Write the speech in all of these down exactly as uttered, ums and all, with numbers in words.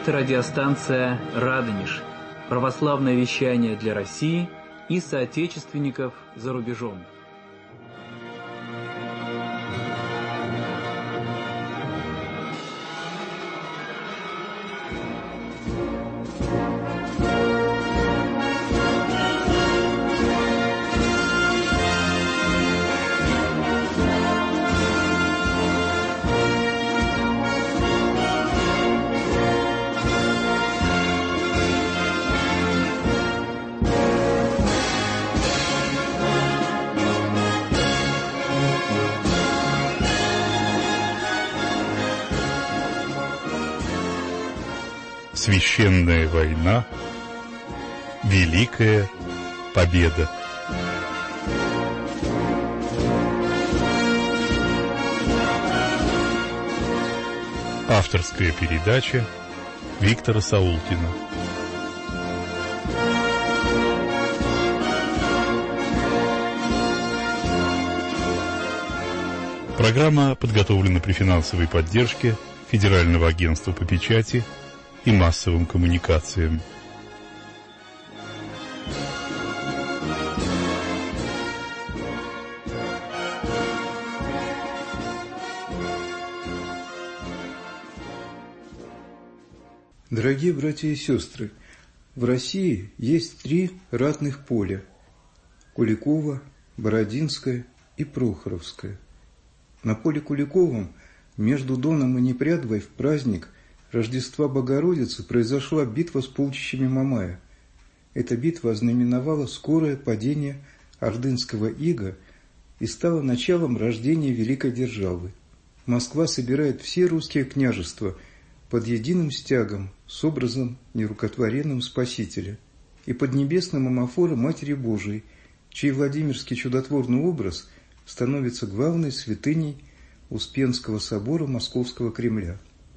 Это радиостанция «Радонеж», православное вещание для России и соотечественников за рубежом. Священная война. Великая победа. Авторская передача Виктора Саулкина. Программа подготовлена при финансовой поддержке Федерального агентства по печати и массовым коммуникациям. Дорогие братья и сестры, в России есть три ратных поля – Куликово, Бородинское и Прохоровское. На поле Куликовом между Доном и Непрядвой в праздник Рождества Богородицы произошла битва с полчищами Мамая. Эта битва ознаменовала скорое падение ордынского ига и стала началом рождения великой державы. Москва собирает все русские княжества под единым стягом с образом нерукотворенным Спасителя и под небесным омофором Матери Божией, чей Владимирский чудотворный образ становится главной святыней Успенского собора Московского Кремля.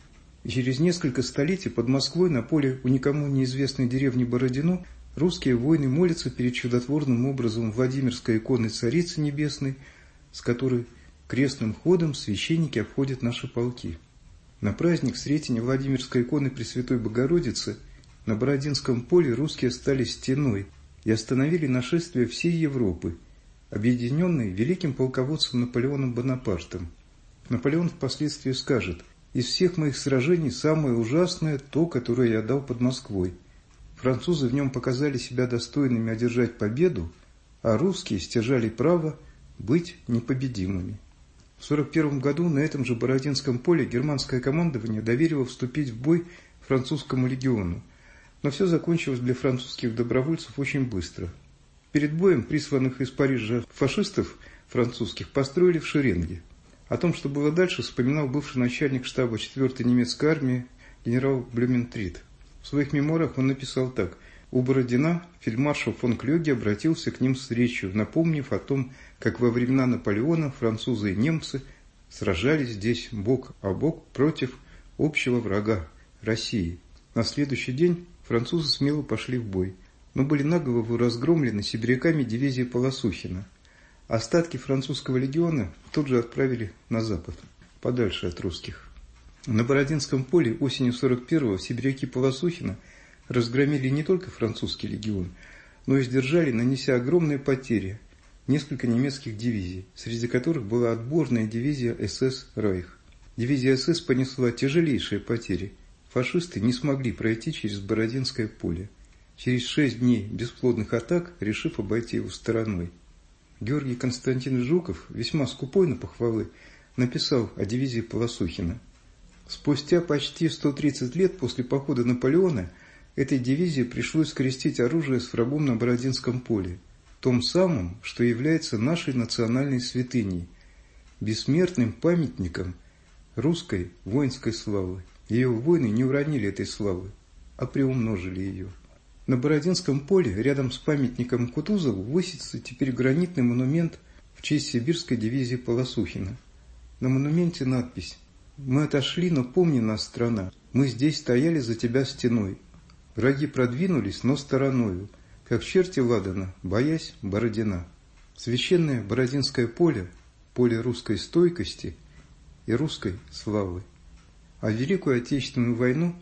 И через несколько столетий под Москвой на поле у никому неизвестной деревни Бородино русские воины молятся перед чудотворным образом Владимирской иконы Царицы Небесной, с которой крестным ходом священники обходят наши полки. На праздник Сретения Владимирской иконы Пресвятой Богородицы на Бородинском поле русские стали стеной и остановили нашествие всей Европы, объединенной великим полководцем Наполеоном Бонапартом. Наполеон впоследствии скажет: «Из всех моих сражений самое ужасное то, которое я дал под Москвой. Французы в нем показали себя достойными одержать победу, а русские стяжали право быть непобедимыми». В сорок первом году на этом же Бородинском поле германское командование доверило вступить в бой французскому легиону, но все закончилось для французских добровольцев очень быстро. Перед боем присланных из Парижа фашистов французских построили в шеренге. О том, что было дальше, вспоминал бывший начальник штаба четвёртой немецкой армии генерал Блюментрит. В своих мемуарах он написал так: «У Бородина фельдмаршал фон Клёге обратился к ним с речью, напомнив о том, как во времена Наполеона французы и немцы сражались здесь бок о бок против общего врага – России. На следующий день французы смело пошли в бой, но были наголову разгромлены сибиряками дивизии Полосухина. Остатки французского легиона тут же отправили на запад, подальше от русских. На Бородинском поле осенью сорок первого сибиряки Полосухина разгромили не только французский легион, но и сдержали, нанеся огромные потери, несколько немецких дивизий, среди которых была отборная дивизия СС «Райх». Дивизия СС понесла тяжелейшие потери. Фашисты не смогли пройти через Бородинское поле, через шесть дней бесплодных атак решив обойти его стороной. Георгий Константинович Жуков, весьма скупой на похвалы, написал о дивизии Полосухина: «Спустя почти сто тридцать лет после похода Наполеона этой дивизии пришлось скрестить оружие с врагом на Бородинском поле, том самом, что является нашей национальной святыней, бессмертным памятником русской воинской славы. Ее воины не уронили этой славы, а приумножили ее». На Бородинском поле, рядом с памятником Кутузову, высится теперь гранитный монумент в честь сибирской дивизии Полосухина. На монументе надпись: «Мы отошли, но помни нас, страна, мы здесь стояли за тебя стеной. Враги продвинулись, но стороною, как черти ладана, боясь Бородина». Священное Бородинское поле – поле русской стойкости и русской славы. А в Великую Отечественную войну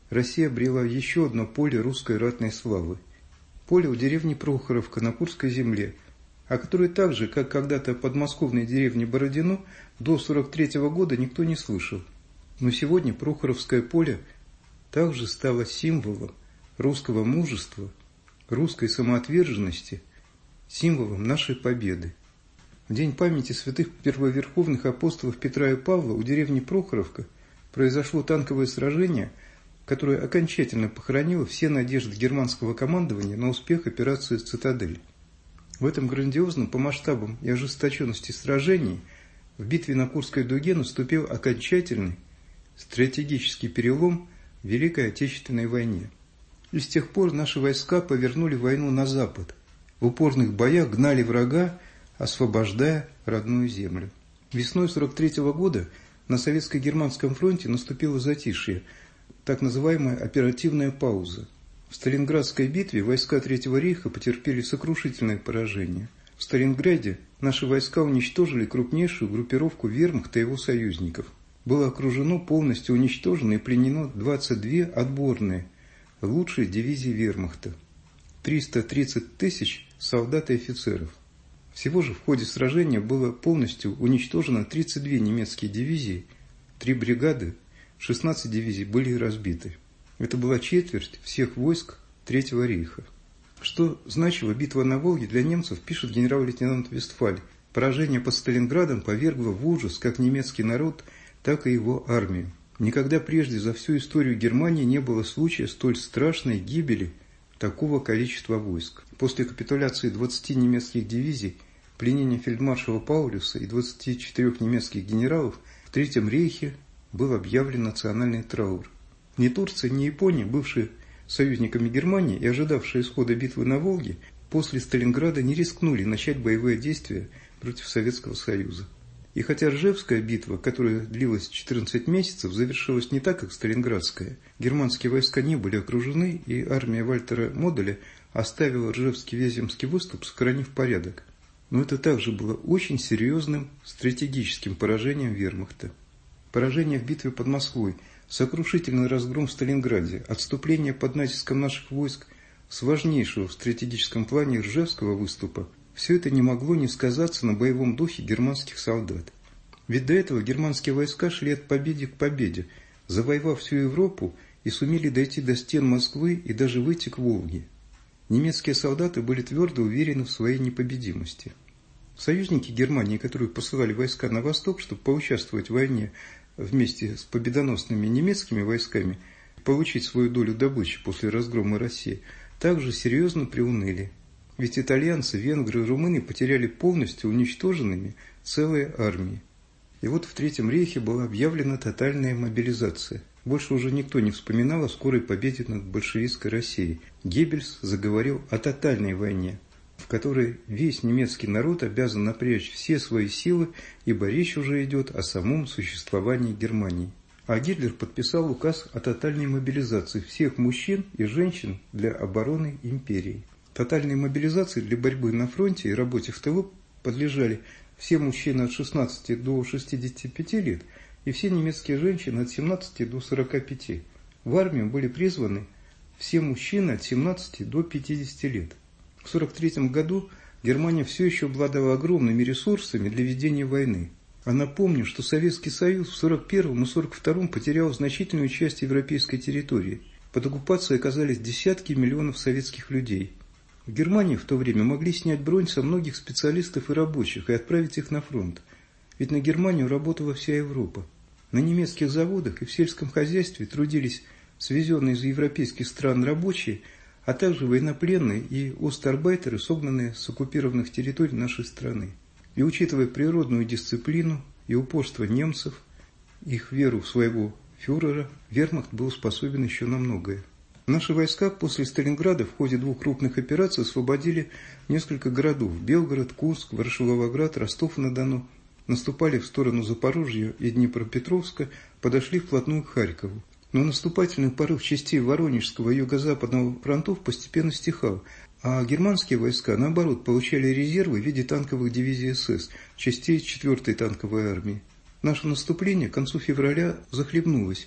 Россия обрела еще одно поле русской ратной славы. Поле у деревни Прохоровка на Курской земле, о которой так же, как когда-то подмосковной деревне Бородино, до сорок третьего года никто не слышал. Но сегодня Прохоровское поле также стало символом русского мужества, русской самоотверженности, символом нашей победы. В день памяти святых первоверховных апостолов Петра и Павла у деревни Прохоровка произошло танковое сражение, которое окончательно похоронило все надежды германского командования на успех операции «Цитадель». В этом грандиозном по масштабам и ожесточенности сражении в битве на Курской дуге наступил окончательный стратегический перелом в Великой Отечественной войне. И с тех пор наши войска повернули войну на запад, в упорных боях гнали врага, освобождая родную землю. Весной сорок третьего года на Советско-Германском фронте наступило затишье, так называемая оперативная пауза. В Сталинградской битве войска Третьего рейха потерпели сокрушительное поражение. В Сталинграде наши войска уничтожили крупнейшую группировку вермахта и его союзников. Было окружено, полностью уничтожено и пленено двадцать две отборные, лучшие дивизии вермахта, триста тридцать тысяч солдат и офицеров. Всего же в ходе сражения было полностью уничтожено тридцать две немецкие дивизии, три бригады, шестнадцать дивизий были разбиты. Это была четверть всех войск Третьего рейха. Что значила битва на Волге для немцев, пишет генерал-лейтенант Вестфаль. Поражение под Сталинградом повергло в ужас как немецкий народ, так и его армию. Никогда прежде за всю историю Германии не было случая столь страшной гибели такого количества войск. После капитуляции двадцати немецких дивизий, пленения фельдмаршала Паулюса и двадцати четырёх немецких генералов, в Третьем рейхе был объявлен национальный траур. Ни Турция, ни Япония, бывшие союзниками Германии и ожидавшие исхода битвы на Волге, после Сталинграда не рискнули начать боевые действия против Советского Союза. И хотя Ржевская битва, которая длилась четырнадцать месяцев, завершилась не так, как Сталинградская, германские войска не были окружены, и армия Вальтера Моделя оставила Ржевский Вяземский выступ, сохранив порядок. Но это также было очень серьезным стратегическим поражением вермахта. Поражение в битве под Москвой, сокрушительный разгром в Сталинграде, отступление под натиском наших войск с важнейшего в стратегическом плане Ржевского выступа, все это не могло не сказаться на боевом духе германских солдат. Ведь до этого германские войска шли от победы к победе, завоевав всю Европу и сумели дойти до стен Москвы и даже выйти к Волге. Немецкие солдаты были твердо уверены в своей непобедимости. Союзники Германии, которые посылали войска на восток, чтобы поучаствовать в войне вместе с победоносными немецкими войсками, получить свою долю добычи после разгрома России, также серьезно приуныли. Ведь итальянцы, венгры и румыны потеряли полностью уничтоженными целые армии. И вот в Третьем рейхе была объявлена тотальная мобилизация. Больше уже никто не вспоминал о скорой победе над большевистской Россией. Геббельс заговорил о тотальной войне, в которой весь немецкий народ обязан напрячь все свои силы, ибо речь уже идет о самом существовании Германии. А Гитлер подписал указ о тотальной мобилизации всех мужчин и женщин для обороны империи. Тотальной мобилизации для борьбы на фронте и работе в тылу подлежали все мужчины от шестнадцати до шестидесяти пяти лет и все немецкие женщины от семнадцати до сорока пяти. В армию были призваны все мужчины от семнадцати до пятидесяти лет. В сорок третьем году Германия все еще обладала огромными ресурсами для ведения войны. А напомню, что Советский Союз в сорок первом и сорок втором потерял значительную часть европейской территории. Под оккупацией оказались десятки миллионов советских людей. В Германии в то время могли снять бронь со многих специалистов и рабочих и отправить их на фронт. Ведь на Германию работала вся Европа. На немецких заводах и в сельском хозяйстве трудились свезенные из европейских стран рабочие, а также военнопленные и остарбайтеры, согнанные с оккупированных территорий нашей страны. И учитывая природную дисциплину и упорство немцев, их веру в своего фюрера, вермахт был способен еще на многое. Наши войска после Сталинграда в ходе двух крупных операций освободили несколько городов – Белгород, Курск, Ворошиловоград, Ростов-на-Дону, наступали в сторону Запорожья и Днепропетровска, подошли вплотную к Харькову. Но наступательный порыв частей Воронежского и Юго-Западного фронтов постепенно стихал, а германские войска, наоборот, получали резервы в виде танковых дивизий СС, частей четвёртой танковой армии. Наше наступление к концу февраля захлебнулось,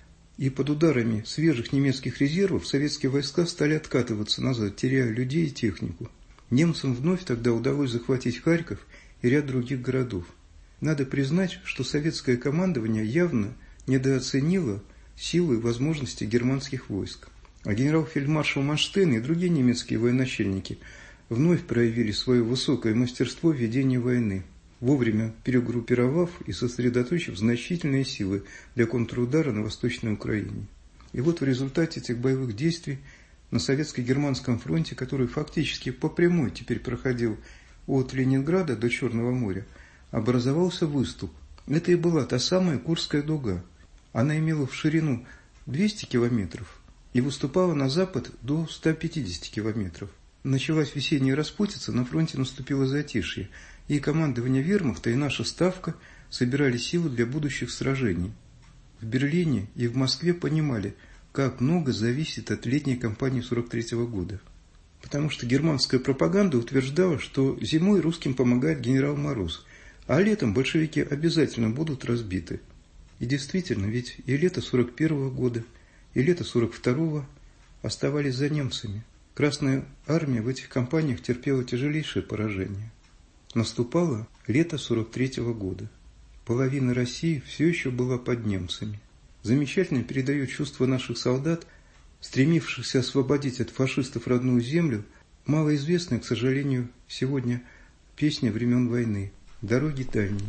и под ударами свежих немецких резервов советские войска стали откатываться назад, теряя людей и технику. Немцам вновь тогда удалось захватить Харьков и ряд других городов. Надо признать, что советское командование явно недооценило силы и возможности германских войск. А генерал-фельдмаршал Манштейн и другие немецкие военачальники вновь проявили свое высокое мастерство ведения войны, вовремя перегруппировав и сосредоточив значительные силы для контрудара на Восточной Украине. И вот в результате этих боевых действий на советско-германском фронте, который фактически по прямой теперь проходил от Ленинграда до Черного моря, образовался выступ. Это и была та самая Курская дуга. Она имела в ширину двести километров и выступала на запад до ста пятидесяти километров. Началась весенняя распутица, на фронте наступило затишье, и командование вермахта и наша ставка собирали силы для будущих сражений. В Берлине и в Москве понимали, как много зависит от летней кампании сорок третьего года. Потому что германская пропаганда утверждала, что зимой русским помогает генерал Мороз, а летом большевики обязательно будут разбиты. И действительно, ведь и лето сорок первого года, и лето сорок второго оставались за немцами. Красная армия в этих кампаниях терпела тяжелейшее поражение. Наступало лето сорок третьего года. Половина России все еще была под немцами. Замечательно передает чувство наших солдат, стремившихся освободить от фашистов родную землю, малоизвестная, к сожалению, сегодня песня времен войны «Дороги дальние».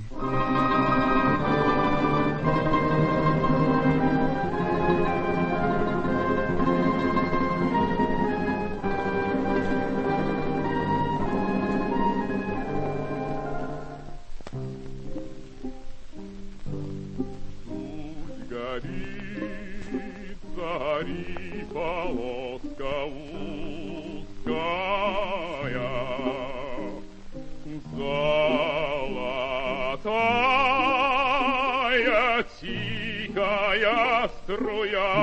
Зари полоска узкая, золотая тихая струя.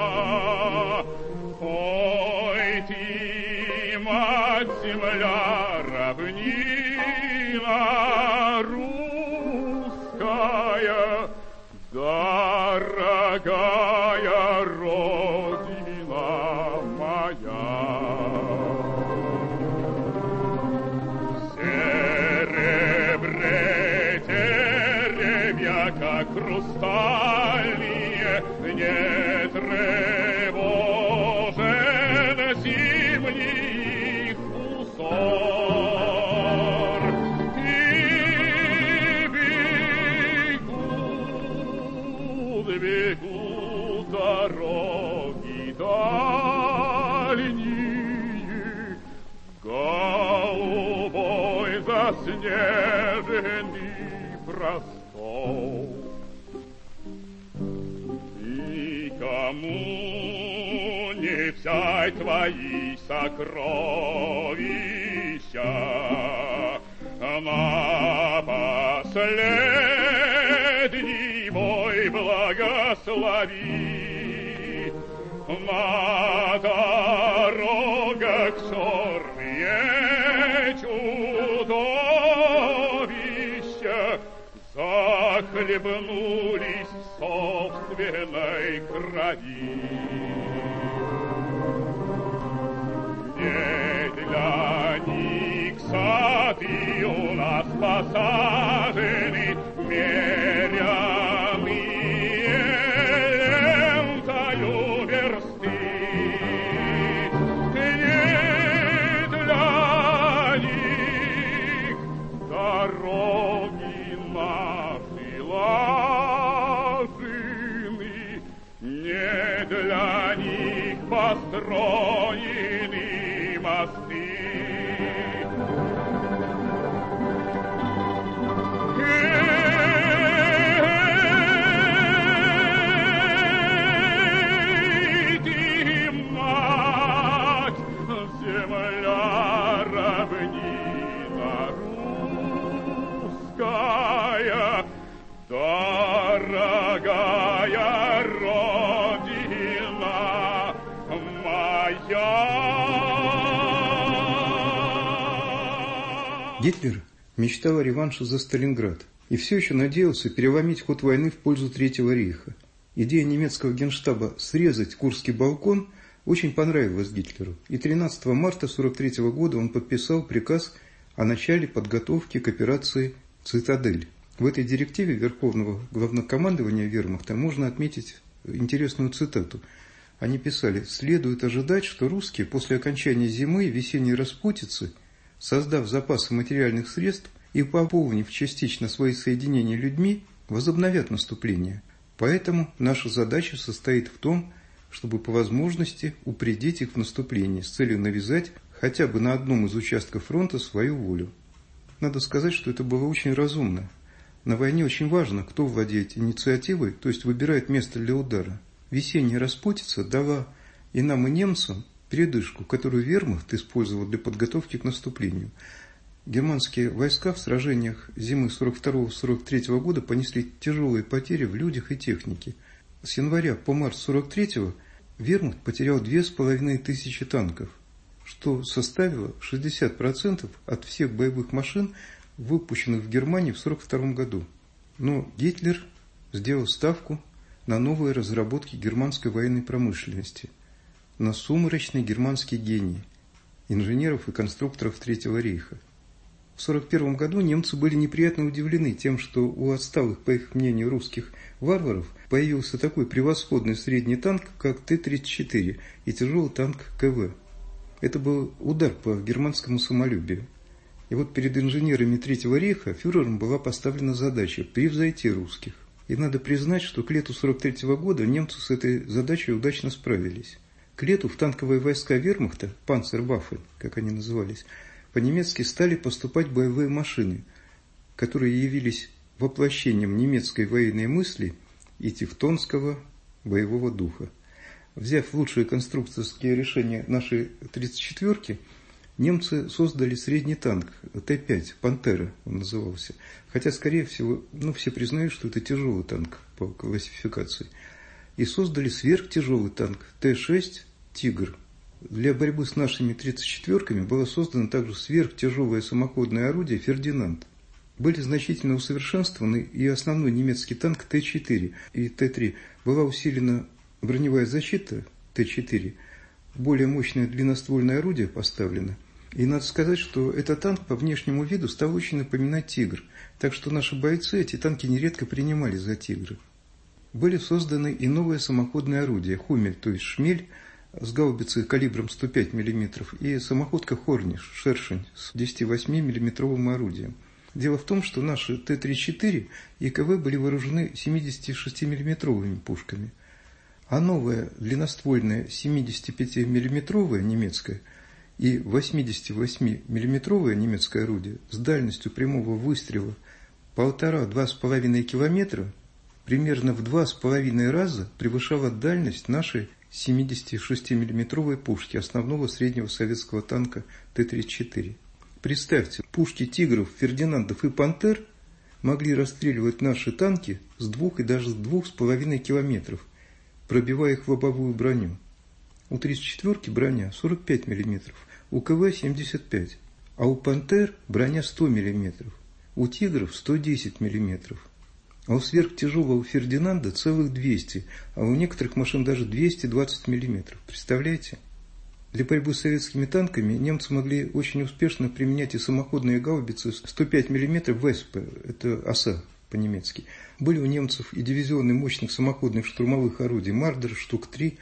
Ой, ты, мать земля, равнина русская, дорогая Родина моя. В серебре деревья, как хрустальные, не тревожен зимних узор. И бегут, бегут дороги дальние, голубой заснеженный простор. Никому не взять твои сокровища, на последний бой благослови. На дорогах черные чудовища захлебнулись в собственной крови. Не для них сады у нас посажены, меряные лентою версты. Не для них дороги наши лажены, не для них построены мосты. Эй, ты, мать, земля, равнина русская, дорогая Родина моя. Гитлер мечтал о реванше за Сталинград и все еще надеялся переломить ход войны в пользу Третьего рейха. Идея немецкого генштаба срезать Курский балкон очень понравилась Гитлеру, и тринадцатого марта тысяча девятьсот сорок третьего года он подписал приказ о начале подготовки к операции «Цитадель». В этой директиве Верховного Главнокомандования Вермахта можно отметить интересную цитату. Они писали: «Следует ожидать, что русские после окончания зимы и весенней распутицы, создав запасы материальных средств и пополнив частично свои соединения людьми, возобновят наступление. Поэтому наша задача состоит в том, чтобы по возможности упредить их в наступлении с целью навязать хотя бы на одном из участков фронта свою волю». Надо сказать, что это было очень разумно. На войне очень важно, кто владеет инициативой, то есть выбирает место для удара. Весенняя распутица дала и нам, и немцам передышку, которую вермахт использовал для подготовки к наступлению. Германские войска в сражениях зимы сорок второго — сорок третьего года понесли тяжелые потери в людях и технике. С января по март сорок третьего вермахт потерял две с половиной тысячи танков, что составило шестьдесят процентов от всех боевых машин, выпущенных в Германии в сорок втором году. Но Гитлер сделал ставку на новые разработки германской военной промышленности, на сумрачный германский гений инженеров и конструкторов Третьего рейха. В сорок первом году немцы были неприятно удивлены тем, что у отсталых, по их мнению, русских варваров появился такой превосходный средний танк, как Т тридцать четыре, и тяжелый танк К В. Это был удар по германскому самолюбию. И вот перед инженерами Третьего рейха фюрером была поставлена задача превзойти русских. И надо признать, что к лету сорок третьего года немцы с этой задачей удачно справились. К лету в танковые войска вермахта, панцерваффе, как они назывались, по-немецки стали поступать боевые машины, которые явились воплощением немецкой военной мысли и тевтонского боевого духа. Взяв лучшие конструкторские решения нашей тридцать четвёрки, немцы создали средний танк Т пять, «Пантера» он назывался. Хотя, скорее всего, ну, все признают, что это тяжелый танк по классификации. И создали сверхтяжелый танк Т шесть «Тигр». Для борьбы с нашими тридцать четвёрками было создано также сверхтяжелое самоходное орудие «Фердинанд». Были значительно усовершенствованы и основной немецкий танк Т четыре и Т три. Была усилена броневая защита Т четыре, более мощное длинноствольное орудие поставлено. И надо сказать, что этот танк по внешнему виду стал очень напоминать «Тигр», так что наши бойцы эти танки нередко принимали за «Тигры». Были созданы и новые самоходные орудия «Хумель», то есть «Шмель», с гаубицей калибром сто пять миллиметров, и самоходка «Хорниш», «Шершень» с десятивосьмимиллиметровым орудием. Дело в том, что наши Т тридцать четыре и К В были вооружены семидесятишестимиллиметровыми пушками, а новое длинноствольное семидесятипятимиллиметровое немецкое и восьмидесятивосьмимиллиметровое немецкое орудие с дальностью прямого выстрела полтора-два с половиной километра примерно в два с половиной раза превышало дальность нашей семидесятишестимиллиметровой пушки основного среднего советского танка Т тридцать четыре. Представьте, пушки «Тигров», «Фердинандов» и «Пантер» могли расстреливать наши танки с двух и даже с двух с половиной километров, пробивая их в лобовую броню. У тридцать четвёрки броня сорок пять миллиметров, у К В семьдесят пять, а у «Пантер» броня сто миллиметров, у «Тигров» сто десять миллиметров. А у сверхтяжелого «Фердинанда» целых двести, а у некоторых машин даже двести двадцать миллиметров. Представляете? Для борьбы с советскими танками немцы могли очень успешно применять и самоходные гаубицы сто пять миллиметров «Веспе», это «Оса» по-немецки. Были у немцев и дивизионы мощных самоходных штурмовых орудий «Мардер» штук три.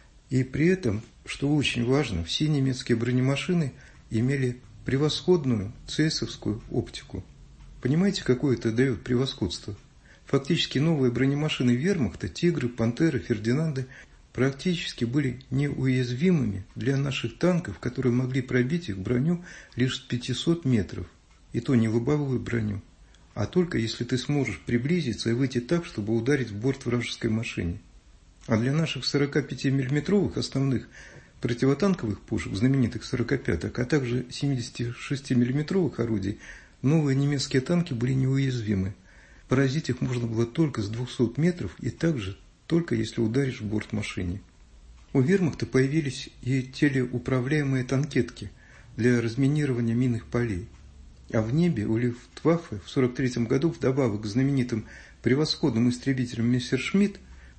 И при этом, что очень важно, все немецкие бронемашины имели превосходную цесовскую оптику. Понимаете, какое это дает превосходство? Фактически новые бронемашины вермахта, «Тигры», «Пантеры», «Фердинанды» практически были неуязвимыми для наших танков, которые могли пробить их броню лишь с пятисот метров, и то не лобовую броню, а только если ты сможешь приблизиться и выйти так, чтобы ударить в борт вражеской машине. А для наших сорокапятимиллиметровых основных противотанковых пушек, знаменитых сорокопяток, а также семидесятишестимиллиметровых орудий, новые немецкие танки были неуязвимы. Поразить их можно было только с двухсот метров и также только если ударишь в борт машине. У вермахта появились и телеуправляемые танкетки для разминирования минных полей. А в небе у Люфтваффе в сорок третьем году вдобавок к знаменитым превосходным истребителям Мессершмитт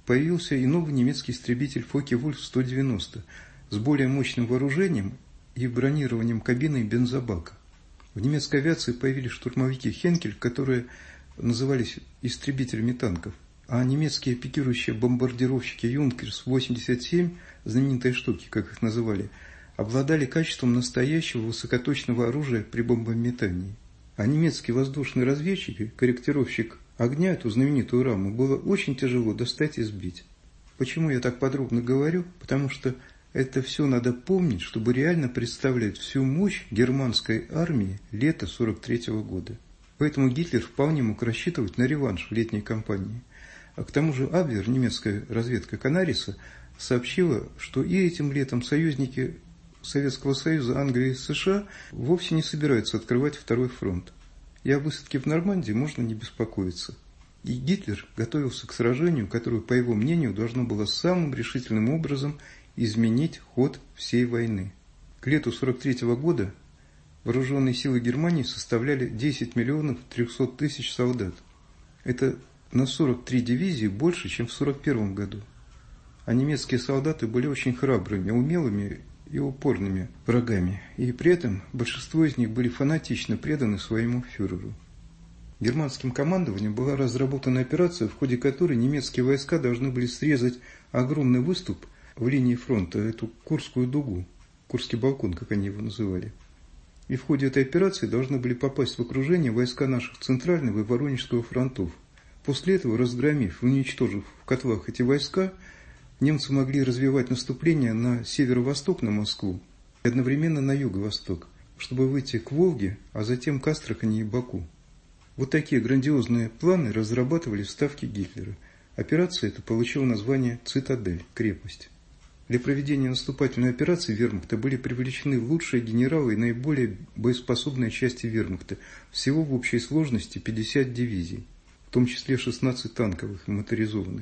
появился и новый немецкий истребитель Фокке-Вульф сто девяносто с более мощным вооружением и бронированием кабины и бензобака. В немецкой авиации появились штурмовики «Хенкель», которые назывались истребителями танков, а немецкие пикирующие бомбардировщики «Юнкерс восемьдесят семь», знаменитые штуки, как их называли, обладали качеством настоящего высокоточного оружия при бомбометании. А немецкий воздушный разведчик, корректировщик огня, эту знаменитую раму, было очень тяжело достать и сбить. Почему я так подробно говорю? Потому что это все надо помнить, чтобы реально представлять всю мощь германской армии лета сорок третьего года. Поэтому Гитлер вполне мог рассчитывать на реванш в летней кампании. А к тому же Абвер, немецкая разведка Канариса, сообщила, что и этим летом союзники Советского Союза, Англии и США вовсе не собираются открывать второй фронт. И о высадке в Нормандии можно не беспокоиться. И Гитлер готовился к сражению, которое, по его мнению, должно было самым решительным образом изменить ход всей войны. К лету сорок третьего года вооруженные силы Германии составляли десять миллионов триста тысяч солдат. Это на сорок три дивизии больше, чем в сорок первом году. А немецкие солдаты были очень храбрыми, умелыми и упорными врагами, и при этом большинство из них были фанатично преданы своему фюреру. Германским командованием была разработана операция, в ходе которой немецкие войска должны были срезать огромный выступ в линии фронта, эту Курскую дугу, Курский балкон, как они его называли. И в ходе этой операции должны были попасть в окружение войска наших Центрального и Воронежского фронтов. После этого, разгромив и уничтожив в котлах эти войска, немцы могли развивать наступление на северо-восток, на Москву, и одновременно на юго-восток, чтобы выйти к Волге, а затем к Астрахани и Баку. Вот такие грандиозные планы разрабатывали в Ставке Гитлера. Операция эта получила название «Цитадель», крепость. Для проведения наступательной операции вермахта были привлечены лучшие генералы и наиболее боеспособные части вермахта, всего в общей сложности пятьдесят дивизий, в том числе шестнадцать танковых и моторизованных,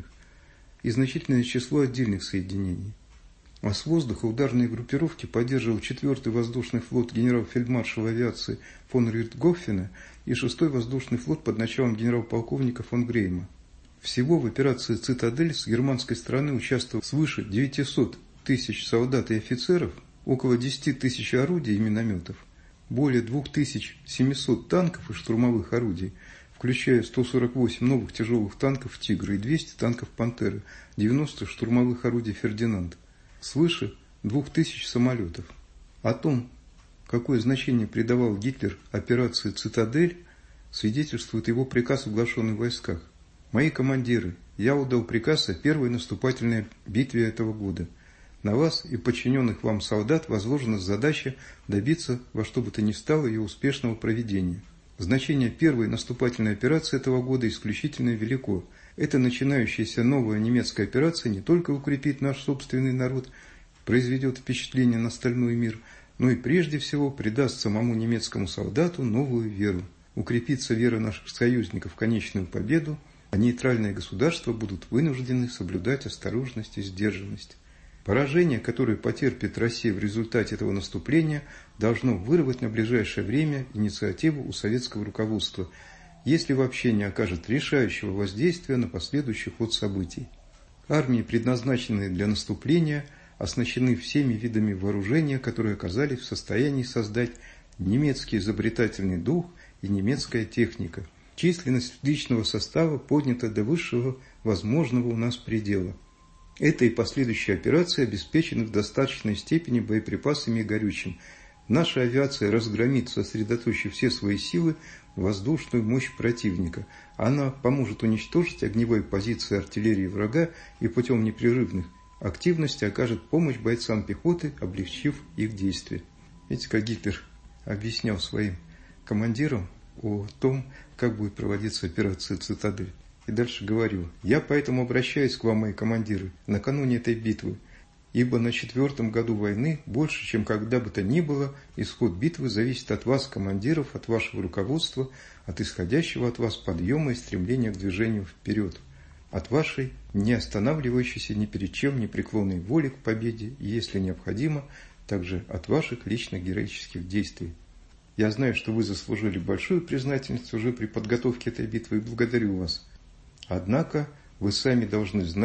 и значительное число отдельных соединений. А с воздуха ударные группировки поддерживал четвёртый воздушный флот генерал-фельдмаршала авиации фон Рихтгофена и шестой воздушный флот под началом генерал-полковника фон Грейма. Всего в операции «Цитадель» с германской стороны участвовало свыше девятисот тысяч солдат и офицеров, около десяти тысяч орудий и минометов, более двух тысяч семисот танков и штурмовых орудий, включая сто сорок восемь новых тяжелых танков «Тигр» и двести танков «Пантера», девяносто штурмовых орудий «Фердинанд», свыше двух тысяч самолетов. О том, какое значение придавал Гитлер операции «Цитадель», свидетельствует его приказ, оглашенный в войсках. «Мои командиры, я отдал приказ о первой наступательной битве этого года. На вас и подчиненных вам солдат возложена задача добиться во что бы то ни стало ее успешного проведения. Значение первой наступательной операции этого года исключительно велико. Эта начинающаяся новая немецкая операция не только укрепит наш собственный народ, произведет впечатление на остальной мир, но и прежде всего придаст самому немецкому солдату новую веру. Укрепится вера наших союзников в конечную победу, а нейтральные государства будут вынуждены соблюдать осторожность и сдержанность. Поражение, которое потерпит Россия в результате этого наступления, должно вырвать на ближайшее время инициативу у советского руководства, если вообще не окажет решающего воздействия на последующий ход событий. Армии, предназначенные для наступления, оснащены всеми видами вооружения, которые оказались в состоянии создать немецкий изобретательный дух и немецкая техника. Численность личного состава поднята до высшего возможного у нас предела. Эта и последующие операции обеспечены в достаточной степени боеприпасами и горючим. Наша авиация разгромит, сосредоточив все свои силы, воздушную мощь противника. Она поможет уничтожить огневые позиции артиллерии врага и путем непрерывных активностей окажет помощь бойцам пехоты, облегчив их действия. Видите, как Гитлер объяснял своим командирам о том, как будет проводиться операция «Цитадель». И дальше говорю: «Я поэтому обращаюсь к вам, мои командиры, накануне этой битвы, ибо на четвертом году войны, больше, чем когда бы то ни было, исход битвы зависит от вас, командиров, от вашего руководства, от исходящего от вас подъема и стремления к движению вперед, от вашей не останавливающейся ни перед чем непреклонной воли к победе и, если необходимо, также от ваших личных героических действий. Я знаю, что вы заслужили большую признательность уже при подготовке этой битвы и благодарю вас. Однако вы сами должны знать,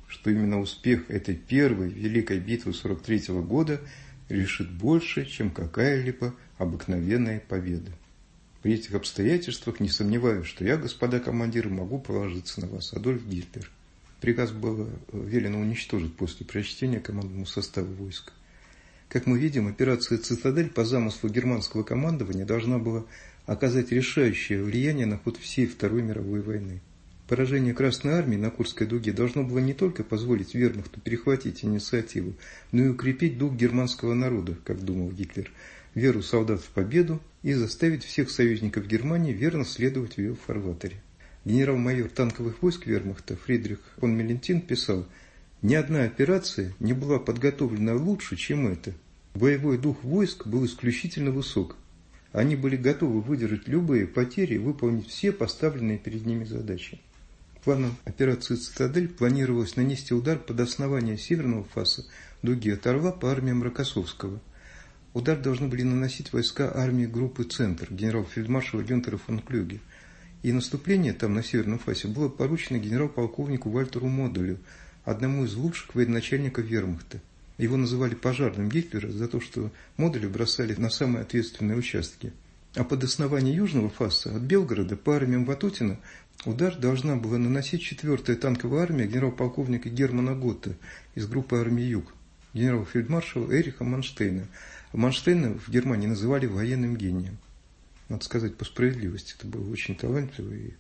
что именно успех этой первой Великой битвы сорок третьего года решит больше, чем какая-либо обыкновенная победа. При этих обстоятельствах не сомневаюсь, что я, господа командиры, могу положиться на вас, Адольф Гитлер. Приказ было велено уничтожить после прочтения командному составу войск. Как мы видим, операция «Цитадель» по замыслу германского командования должна была оказать решающее влияние на ход всей Второй мировой войны. Поражение Красной Армии на Курской дуге должно было не только позволить вермахту перехватить инициативу, но и укрепить дух германского народа, как думал Гитлер, веру солдат в победу и заставить всех союзников Германии верно следовать в ее фарватере. Генерал-майор танковых войск вермахта Фридрих фон Мелентин писал: «Ни одна операция не была подготовлена лучше, чем эта. Боевой дух войск был исключительно высок. Они были готовы выдержать любые потери и выполнить все поставленные перед ними задачи». Планом операции «Цитадель» планировалось нанести удар под основание северного фаса дуги от Орла по армиям Рокоссовского. Удар должны были наносить войска армии группы «Центр» генерал-фельдмаршала Гюнтера фон Клюге. И наступление там, на северном фасе, было поручено генерал-полковнику Вальтеру Моделю, одному из лучших военачальников вермахта. Его называли пожарным Гитлера за то, что Моделя бросали на самые ответственные участки. А под основание южного фаса от Белгорода по армиям Ватутина удар должна была наносить четвертая танковая армия генерал-полковника Германа Готта из группы армии Юг, генерал-фельдмаршала Эриха Манштейна. А Манштейна в Германии называли военным гением. Надо сказать по справедливости, это был очень талантливый и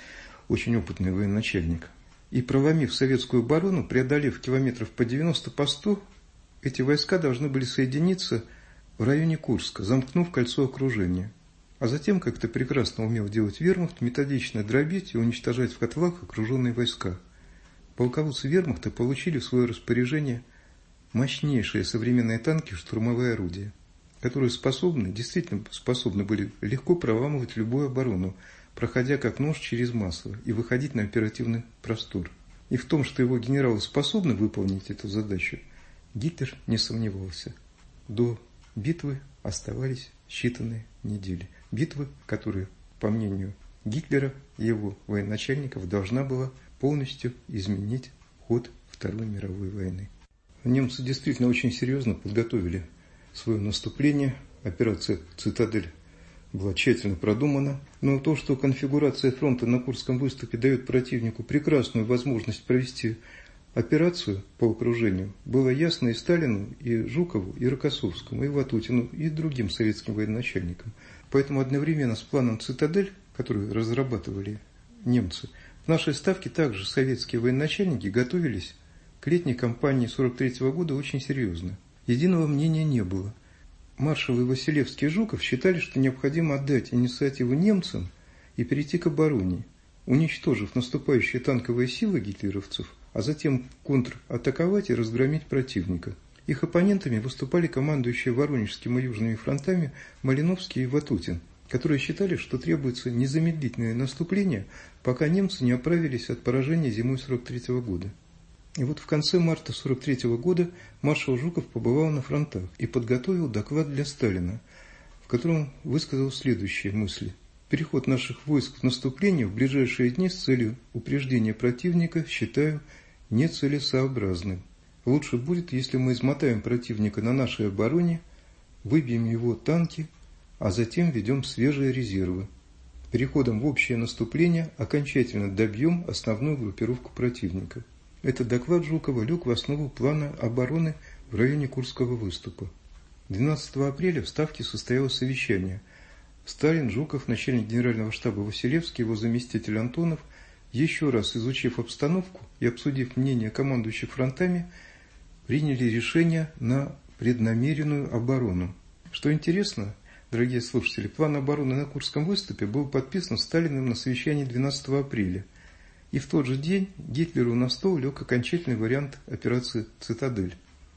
очень опытный военачальник. И проломив советскую оборону, преодолев километров по девяносто по сто, эти войска должны были соединиться в районе Курска, замкнув кольцо окружения. А затем, как это прекрасно умел делать вермахт, методично дробить и уничтожать в котлах окруженные войска. Полководцы вермахта получили в свое распоряжение мощнейшие современные танки, штурмовые орудия, которые способны, действительно способны были легко проламывать любую оборону, проходя как нож через масло и выходить на оперативный простор. И в том, что его генералы способны выполнить эту задачу, Гитлер не сомневался. До битвы оставались считанные недели. Битвы, которая, по мнению Гитлера и его военачальников, должна была полностью изменить ход Второй мировой войны. Немцы действительно очень серьезно подготовили свое наступление. Операция «Цитадель» была тщательно продумана. Но то, что конфигурация фронта на Курском выступе дает противнику прекрасную возможность провести операцию по окружению, было ясно и Сталину, и Жукову, и Рокоссовскому, и Ватутину, и другим советским военачальникам. Поэтому одновременно с планом «Цитадель», который разрабатывали немцы, в нашей ставке также советские военачальники готовились к летней кампании сорок третьего года очень серьезно. Единого мнения не было. Маршалы Василевский и Жуков считали, что необходимо отдать инициативу немцам и перейти к обороне, уничтожив наступающие танковые силы гитлеровцев, а затем контратаковать и разгромить противника. Их оппонентами выступали командующие Воронежским и Южными фронтами Малиновский и Ватутин, которые считали, что требуется незамедлительное наступление, пока немцы не оправились от поражения зимой сорок третьего года. И вот в конце марта сорок третьего года маршал Жуков побывал на фронтах и подготовил доклад для Сталина, в котором высказал следующие мысли. Переход наших войск в наступление в ближайшие дни с целью упреждения противника считаю нецелесообразным. Лучше будет, если мы измотаем противника на нашей обороне, выбьем его танки, а затем ведем свежие резервы. Переходом в общее наступление окончательно добьем основную группировку противника. Этот доклад Жукова лег в основу плана обороны в районе Курского выступа. двенадцатого апреля в Ставке состоялось совещание. Сталин, Жуков, начальник генерального штаба Василевский, его заместитель Антонов, еще раз изучив обстановку и обсудив мнение командующих фронтами, приняли решение на преднамеренную оборону. Что интересно, дорогие слушатели, план обороны на Курском выступе был подписан Сталиным на совещании двенадцатого апреля. И в тот же день Гитлеру на стол лег окончательный вариант операции «Цитадель».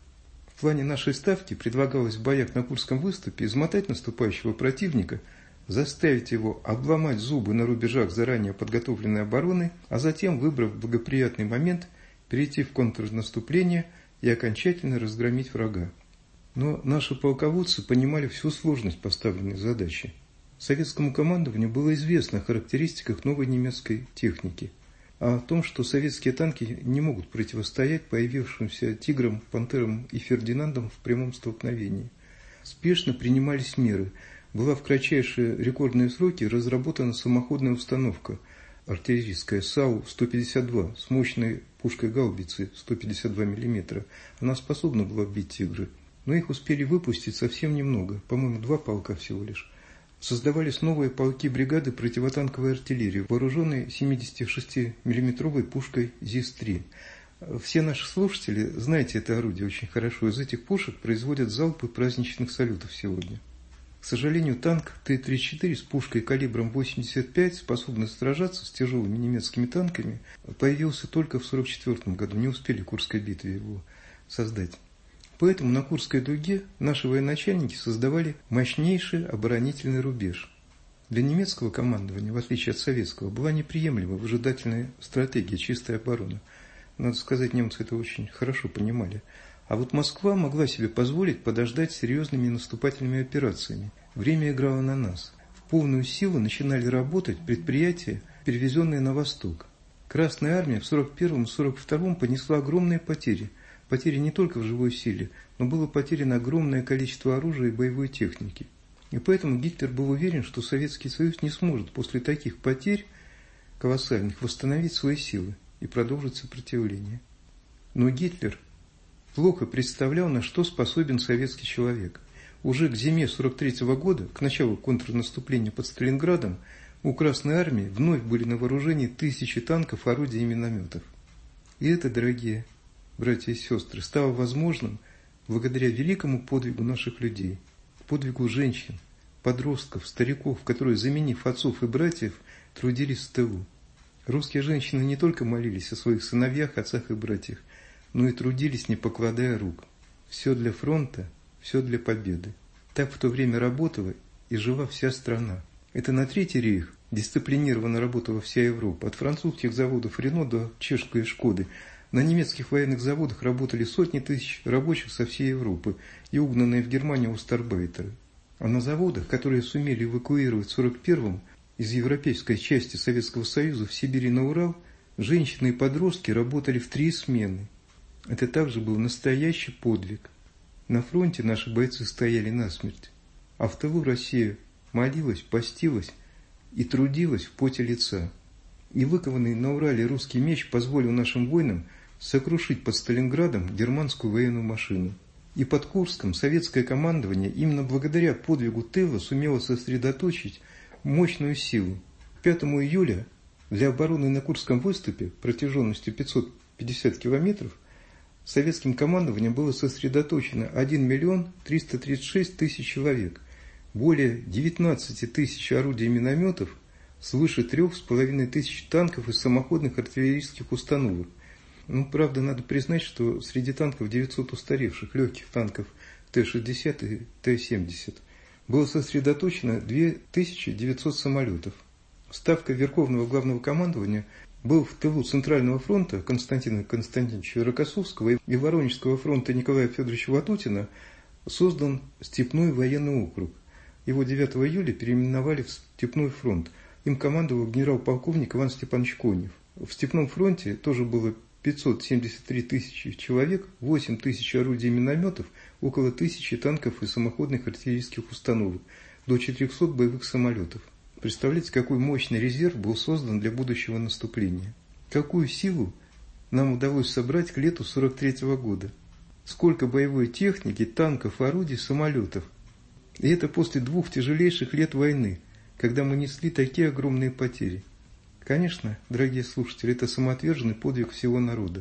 В плане нашей ставки предлагалось в боях на Курском выступе измотать наступающего противника, заставить его обломать зубы на рубежах заранее подготовленной обороны, а затем, выбрав благоприятный момент, перейти в контрнаступление и окончательно разгромить врага. Но наши полководцы понимали всю сложность поставленной задачи. Советскому командованию было известно о характеристиках новой немецкой техники. а о том, что советские танки не могут противостоять появившимся «Тиграм», «Пантерам» и «Фердинандам» в прямом столкновении. Спешно принимались меры. Была в кратчайшие рекордные сроки разработана самоходная установка артиллерийская САУ сто пятьдесят два с мощной пушкой гаубицы сто пятьдесят два миллиметра. Она способна была бить «Тигры». Но их успели выпустить совсем немного, по-моему, два полка всего лишь. Создавались новые полки бригады противотанковой артиллерии, вооруженной семидесятишестимиллиметровой пушкой ЗИС три. Все наши слушатели, знаете это орудие очень хорошо. Из этих пушек производят залпы праздничных салютов сегодня. К сожалению, танк Т тридцать четыре с пушкой калибром восемьдесят пять, способный сражаться с тяжелыми немецкими танками, появился только в сорок четвёртом году. Не успели в Курской битве его создать. Поэтому на Курской дуге наши военачальники создавали мощнейший оборонительный рубеж. Для немецкого командования, в отличие от советского, была неприемлема выжидательная стратегия, чистая оборона. Надо сказать, немцы это очень хорошо понимали. А вот Москва могла себе позволить подождать серьезными наступательными операциями. Время играло на нас. В полную силу начинали работать предприятия, перевезенные на восток. Красная армия в сорок первом — сорок втором понесла огромные потери. Потери не только в живой силе, но было потеряно огромное количество оружия и боевой техники. И поэтому Гитлер был уверен, что Советский Союз не сможет после таких потерь колоссальных восстановить свои силы и продолжить сопротивление. Но Гитлер плохо представлял, на что способен советский человек. Уже к зиме сорок третьего года, к началу контрнаступления под Сталинградом, у Красной армии вновь были на вооружении тысячи танков, орудий и минометов. И это, дорогие братья и сестры, стало возможным благодаря великому подвигу наших людей, подвигу женщин, подростков, стариков, которые, заменив отцов и братьев, трудились в тылу. Русские женщины не только молились о своих сыновьях, отцах и братьях, но и трудились, не покладая рук. Все для фронта, все для победы. Так в то время работала и жила вся страна. Это на Третий рейх дисциплинированно работала вся Европа, от французских заводов Рено до чешской Шкоды. На немецких военных заводах работали сотни тысяч рабочих со всей Европы и угнанные в Германию остарбайтеры. А на заводах, которые сумели эвакуировать в сорок первом из европейской части Советского Союза в Сибирь и на Урал, женщины и подростки работали в три смены. Это также был настоящий подвиг. На фронте наши бойцы стояли насмерть, а в тылу Россия молилась, постилась и трудилась в поте лица. И выкованный на Урале русский меч позволил нашим воинам сокрушить под Сталинградом германскую военную машину. И под Курском советское командование именно благодаря подвигу тыла сумело сосредоточить мощную силу. пятого июля для обороны на Курском выступе протяженностью пятьсот пятьдесят километров советским командованием было сосредоточено один миллион триста тридцать шесть тысяч человек, более девятнадцать тысяч орудий и минометов, свыше трех с половиной тысяч танков и самоходных артиллерийских установок. Ну, правда, надо признать, что среди танков девятьсот устаревших легких танков Т шестьдесят и Т семьдесят было сосредоточено две тысячи девятьсот самолетов. Ставка Верховного Главного Командования был в тылу Центрального фронта Константина Константиновича Рокоссовского и Воронежского фронта Николая Федоровича Ватутина создан Степной военный округ. Его девятого июля переименовали в Степной фронт. Им командовал генерал-полковник Иван Степанович Конев. В Степном фронте тоже было пятьсот семьдесят три тысячи человек, восемь тысяч орудий и минометов, около тысячи танков и самоходных артиллерийских установок, до четырехсот боевых самолетов. Представляете, какой мощный резерв был создан для будущего наступления? Какую силу нам удалось собрать к лету сорок третьего года? Сколько боевой техники, танков, орудий, самолетов? И это после двух тяжелейших лет войны, когда мы несли такие огромные потери. Конечно, дорогие слушатели, это самоотверженный подвиг всего народа.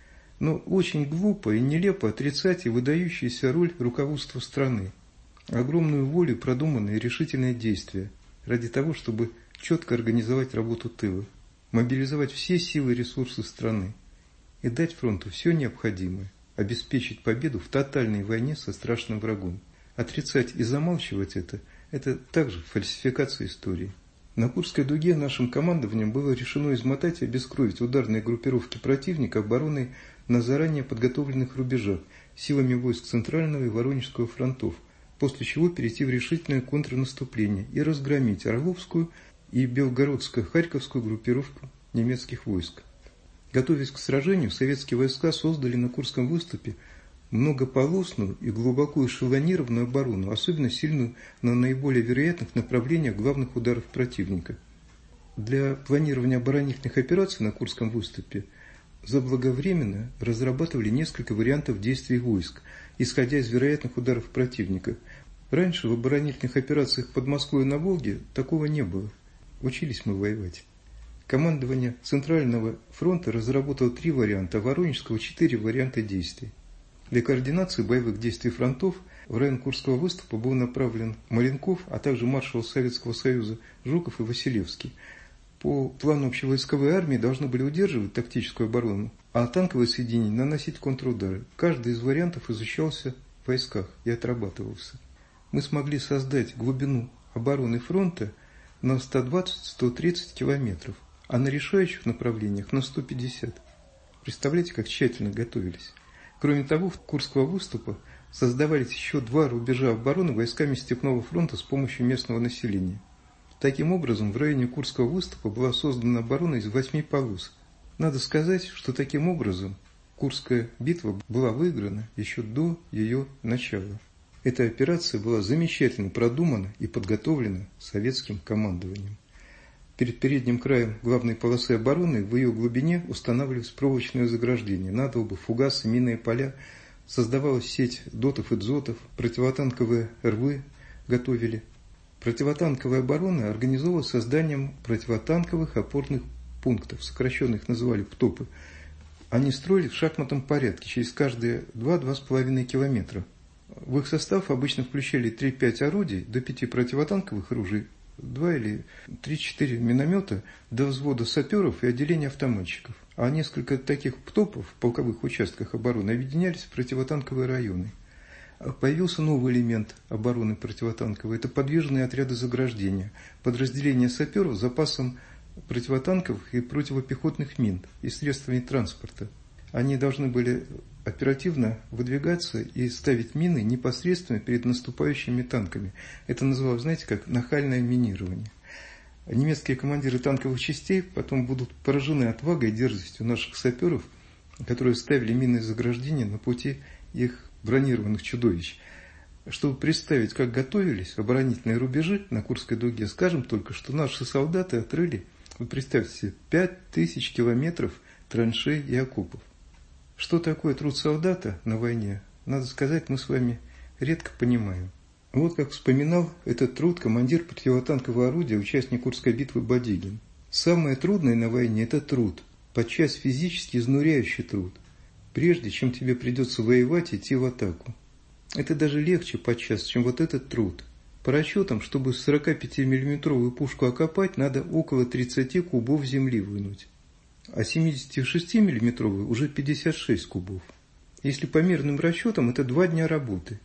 Но очень глупо и нелепо отрицать и выдающуюся роль руководства страны, огромную волю, продуманные решительные действия ради того, чтобы четко организовать работу тыла, мобилизовать все силы и ресурсы страны и дать фронту все необходимое, обеспечить победу в тотальной войне со страшным врагом. Отрицать и замалчивать это – это также фальсификация истории. На Курской дуге нашим командованием было решено измотать и обескровить ударные группировки противника обороной на заранее подготовленных рубежах силами войск Центрального и Воронежского фронтов, после чего перейти в решительное контрнаступление и разгромить Орловскую и Белгородско-Харьковскую группировку немецких войск. Готовясь к сражению, советские войска создали на Курском выступе многополосную и глубоко эшелонированную оборону, особенно сильную на наиболее вероятных направлениях главных ударов противника. Для планирования оборонительных операций на Курском выступе заблаговременно разрабатывали несколько вариантов действий войск, исходя из вероятных ударов противника. Раньше в оборонительных операциях под Москвой и на Волге такого не было. Учились мы воевать. Командование Центрального фронта разработало три варианта, а Воронежского – четыре варианта действий. Для координации боевых действий фронтов в район Курского выступа был направлен Маленков, а также маршал Советского Союза Жуков и Василевский. По плану общевойсковой армии должны были удерживать тактическую оборону, а танковые соединения наносить контрудары. Каждый из вариантов изучался в войсках и отрабатывался. Мы смогли создать глубину обороны фронта на сто двадцать - сто тридцать километров, а на решающих направлениях на сто пятьдесят. Представляете, как тщательно готовились. Кроме того, в Курского выступа создавались еще два рубежа обороны войсками Степного фронта с помощью местного населения. Таким образом, в районе Курского выступа была создана оборона из восьми полос. Надо сказать, что таким образом Курская битва была выиграна еще до ее начала. Эта операция была замечательно продумана и подготовлена советским командованием. Перед передним краем главной полосы обороны в ее глубине устанавливались проволочные заграждения, надолбы, фугасы, минные поля. Создавалась сеть дотов и дзотов, противотанковые рвы готовили. Противотанковая оборона организовывалась созданием противотанковых опорных пунктов, сокращенно их называли ПТОПы. Они строились в шахматном порядке, через каждые два-два с половиной километра. В их состав обычно включали три-пять орудий, до пяти противотанковых оружий, два или три-четыре миномета, до взвода саперов и отделения автоматчиков. А несколько таких ПТОПов в полковых участках обороны объединялись в противотанковые районы. Появился новый элемент обороны противотанковой – это подвижные отряды заграждения, подразделения саперов с запасом противотанковых и противопехотных мин и средствами транспорта. Они должны были оперативно выдвигаться и ставить мины непосредственно перед наступающими танками. Это называлось, знаете, как нахальное минирование. Немецкие командиры танковых частей потом будут поражены отвагой и дерзостью наших саперов, которые ставили минные заграждения на пути их бронированных чудовищ. Чтобы представить, как готовились оборонительные рубежи на Курской дуге, скажем только, что наши солдаты отрыли, вы представьте себе, пять тысяч километров траншей и окопов. Что такое труд солдата на войне, надо сказать, мы с вами редко понимаем. Вот как вспоминал этот труд командир противотанкового орудия, участник Курской битвы Бодигин. Самое трудное на войне – это труд, подчас физически изнуряющий труд. Прежде чем тебе придется воевать, идти в атаку. Это даже легче подчас, чем вот этот труд. По расчетам, чтобы сорокапятимиллиметровую пушку окопать, надо около тридцати кубов земли вынуть. А семидесятишестимиллиметровую уже пятьдесят шесть кубов. Если по мирным расчетам, это два дня работы.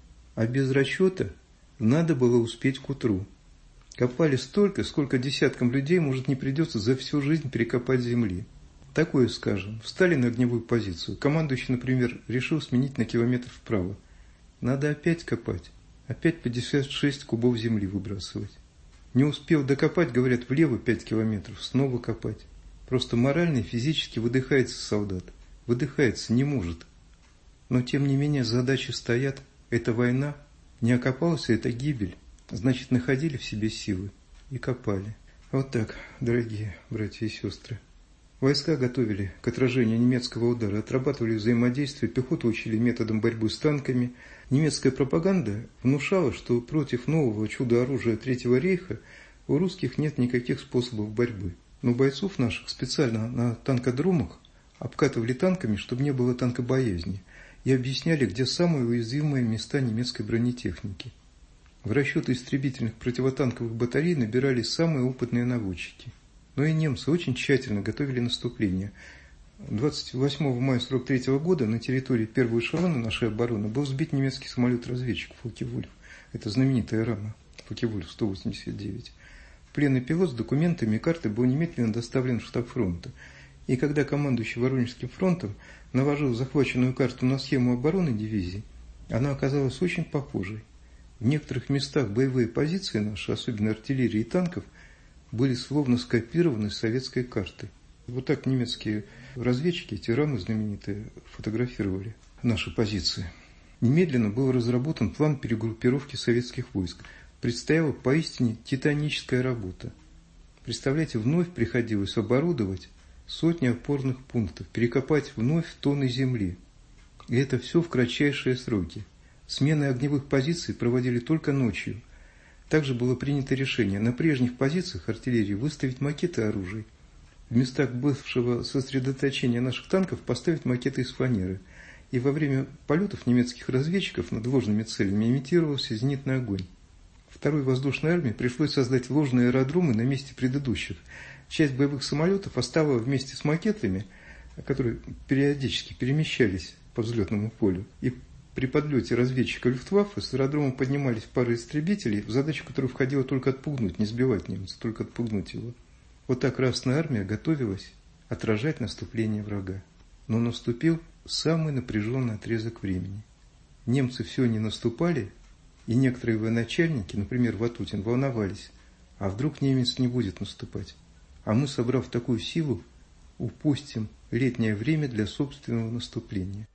А без расчета надо было успеть к утру. Копали столько, сколько десяткам людей, может, не придется за всю жизнь перекопать земли. Такое, скажем, встали на огневую позицию. Командующий, например, решил сменить на километр вправо. Надо опять копать. Опять пятьдесят шесть кубов земли выбрасывать. Не успев докопать, говорят, влево пять километров, снова копать. Просто морально и физически выдыхается солдат. Выдыхается, не может. Но тем не менее задачи стоят. Это война. Не окопался, это гибель. Значит, находили в себе силы и копали. Вот так, дорогие братья и сестры. Войска готовили к отражению немецкого удара, отрабатывали взаимодействие, пехоту учили методом борьбы с танками. Немецкая пропаганда внушала, что против нового чудо-оружия Третьего рейха у русских нет никаких способов борьбы. Но бойцов наших специально на танкодромах обкатывали танками, чтобы не было танкобоязни, и объясняли, где самые уязвимые места немецкой бронетехники. В расчеты истребительных противотанковых батарей набирались самые опытные наводчики. Но и немцы очень тщательно готовили наступление. двадцать восьмого мая сорок третьего года на территории первого эшелона нашей обороны был сбит немецкий самолет-разведчик Фокке-Вульф. Это знаменитая рама Фокке-Вульф сто восемьдесят девять. Пленный пилот с документами и картой был немедленно доставлен в штаб фронта. И когда командующий Воронежским фронтом наложил захваченную карту на схему обороны дивизии, она оказалась очень похожей. В некоторых местах боевые позиции наши, особенно артиллерии и танков, были словно скопированы с советской карты. Вот так немецкие разведчики, тираны знаменитые, фотографировали наши позиции. Немедленно был разработан план перегруппировки советских войск. Предстояла поистине титаническая работа. Представляете, вновь приходилось оборудовать сотни опорных пунктов, перекопать вновь тонны земли. И это все в кратчайшие сроки. Смены огневых позиций проводили только ночью. Также было принято решение на прежних позициях артиллерии выставить макеты оружия. В местах бывшего сосредоточения наших танков поставить макеты из фанеры. И во время полетов немецких разведчиков над ложными целями имитировался зенитный огонь. Второй воздушной армии пришлось создать ложные аэродромы на месте предыдущих. Часть боевых самолетов оставила вместе с макетами, которые периодически перемещались по взлетному полю. И при подлете разведчика Люфтваффе с аэродрома поднимались пары истребителей, в задачу которой входило только отпугнуть, не сбивать немца, только отпугнуть его. Вот так Красная Армия готовилась отражать наступление врага. Но наступил самый напряженный отрезок времени. Немцы все не наступали, и некоторые военачальники, например, Ватутин, волновались, а вдруг немец не будет наступать. А мы, собрав такую силу, упустим летнее время для собственного наступления.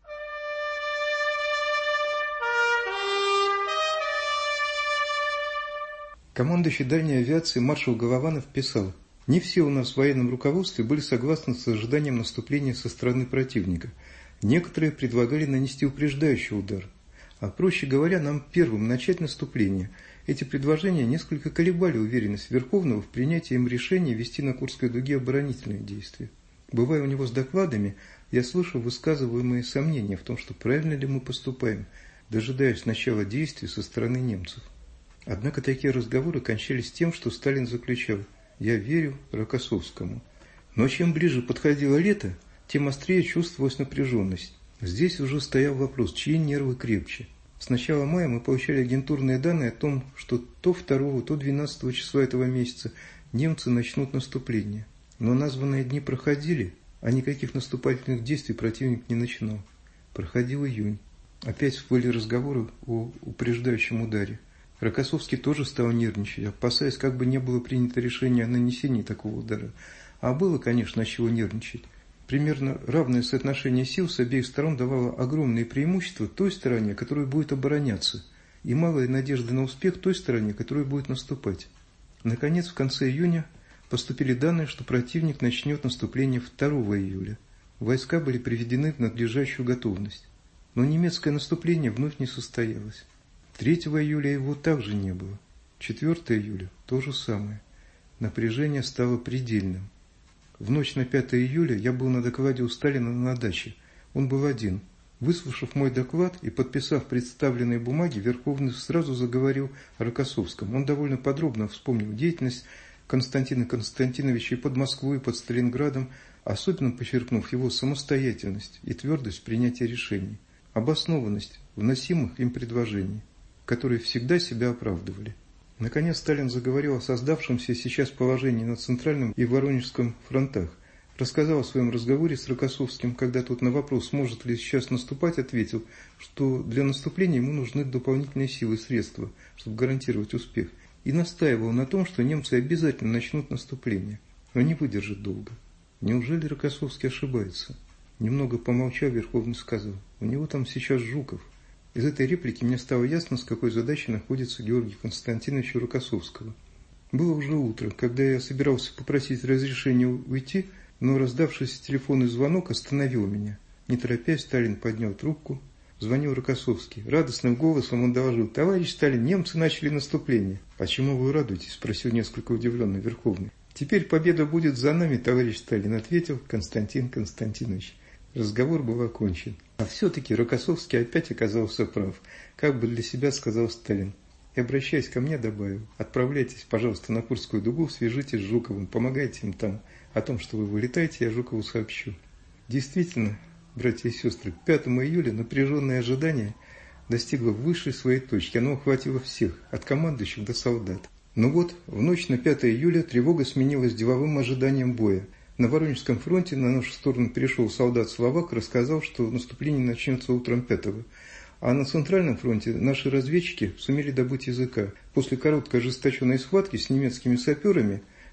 Командующий дальней авиации маршал Голованов писал: «Не все у нас в военном руководстве были согласны с ожиданием наступления со стороны противника. Некоторые предлагали нанести упреждающий удар. А проще говоря, нам первым начать наступление. Эти предложения несколько колебали уверенность Верховного в принятии им решения вести на Курской дуге оборонительные действия. Бывая у него с докладами, я слышал высказываемые сомнения в том, что правильно ли мы поступаем, дожидаясь начала действий со стороны немцев. Однако такие разговоры кончались тем, что Сталин заключал: «Я верю Рокоссовскому». Но чем ближе подходило лето, тем острее чувствовалась напряженность. Здесь уже стоял вопрос, чьи нервы крепче. С начала мая мы получали агентурные данные о том, что то второго, то двенадцатого числа этого месяца немцы начнут наступление. Но названные дни проходили, а никаких наступательных действий противник не начинал. Проходил июнь. Опять всплыли разговоры о упреждающем ударе. Рокоссовский тоже стал нервничать, опасаясь, как бы не было принято решение о нанесении такого удара. А было, конечно, от чего нервничать. Примерно равное соотношение сил с обеих сторон давало огромные преимущества той стороне, которая будет обороняться, и малая надежда на успех той стороне, которая будет наступать. Наконец, в конце июня поступили данные, что противник начнет наступление второго июля. Войска были приведены в надлежащую готовность. Но немецкое наступление вновь не состоялось. третьего июля его также не было. четвёртого июля то же самое. Напряжение стало предельным. В ночь на пятое июля я был на докладе у Сталина на даче. Он был один. Выслушав мой доклад и подписав представленные бумаги, Верховный сразу заговорил о Рокоссовском. Он довольно подробно вспомнил деятельность Константина Константиновича и под Москвой, и под Сталинградом, особенно подчеркнув его самостоятельность и твердость принятия решений, обоснованность вносимых им предложений, которые всегда себя оправдывали. Наконец Сталин заговорил о создавшемся сейчас положении на Центральном и Воронежском фронтах. Рассказал о своем разговоре с Рокоссовским, когда тот на вопрос, сможет ли сейчас наступать, ответил, что для наступления ему нужны дополнительные силы и средства, чтобы гарантировать успех, и настаивал на том, что немцы обязательно начнут наступление, но не выдержат долго. Неужели Рокоссовский ошибается? Немного помолчав, Верховный сказал: у него там сейчас Жуков. Из этой реплики мне стало ясно, с какой задачей находится Георгий Константинович у Рокоссовского. Было уже утро, когда я собирался попросить разрешения уйти, но раздавшийся телефонный звонок остановил меня. Не торопясь, Сталин поднял трубку. Звонил Рокоссовский. Радостным голосом он доложил: товарищ Сталин, немцы начали наступление. Почему вы радуетесь? Спросил несколько удивленный Верховный. Теперь победа будет за нами, товарищ Сталин, ответил Константин Константинович. Разговор был окончен. А все-таки Рокоссовский опять оказался прав. Как бы для себя сказал Сталин. И, обращаясь ко мне, добавил: отправляйтесь, пожалуйста, на Курскую дугу, свяжитесь с Жуковым, помогайте им там. О том, что вы вылетаете, я Жукову сообщу. Действительно, братья и сестры, к пятому июля напряженное ожидание достигло высшей своей точки. Оно охватило всех, от командующих до солдат. Но вот в ночь на пятое июля тревога сменилась деловым ожиданием боя. На Воронежском фронте на нашу сторону перешел солдат-словак, рассказал, что наступление начнется утром пятого. А на Центральном фронте наши разведчики сумели добыть языка. После короткой ожесточенной схватки с немецкими саперами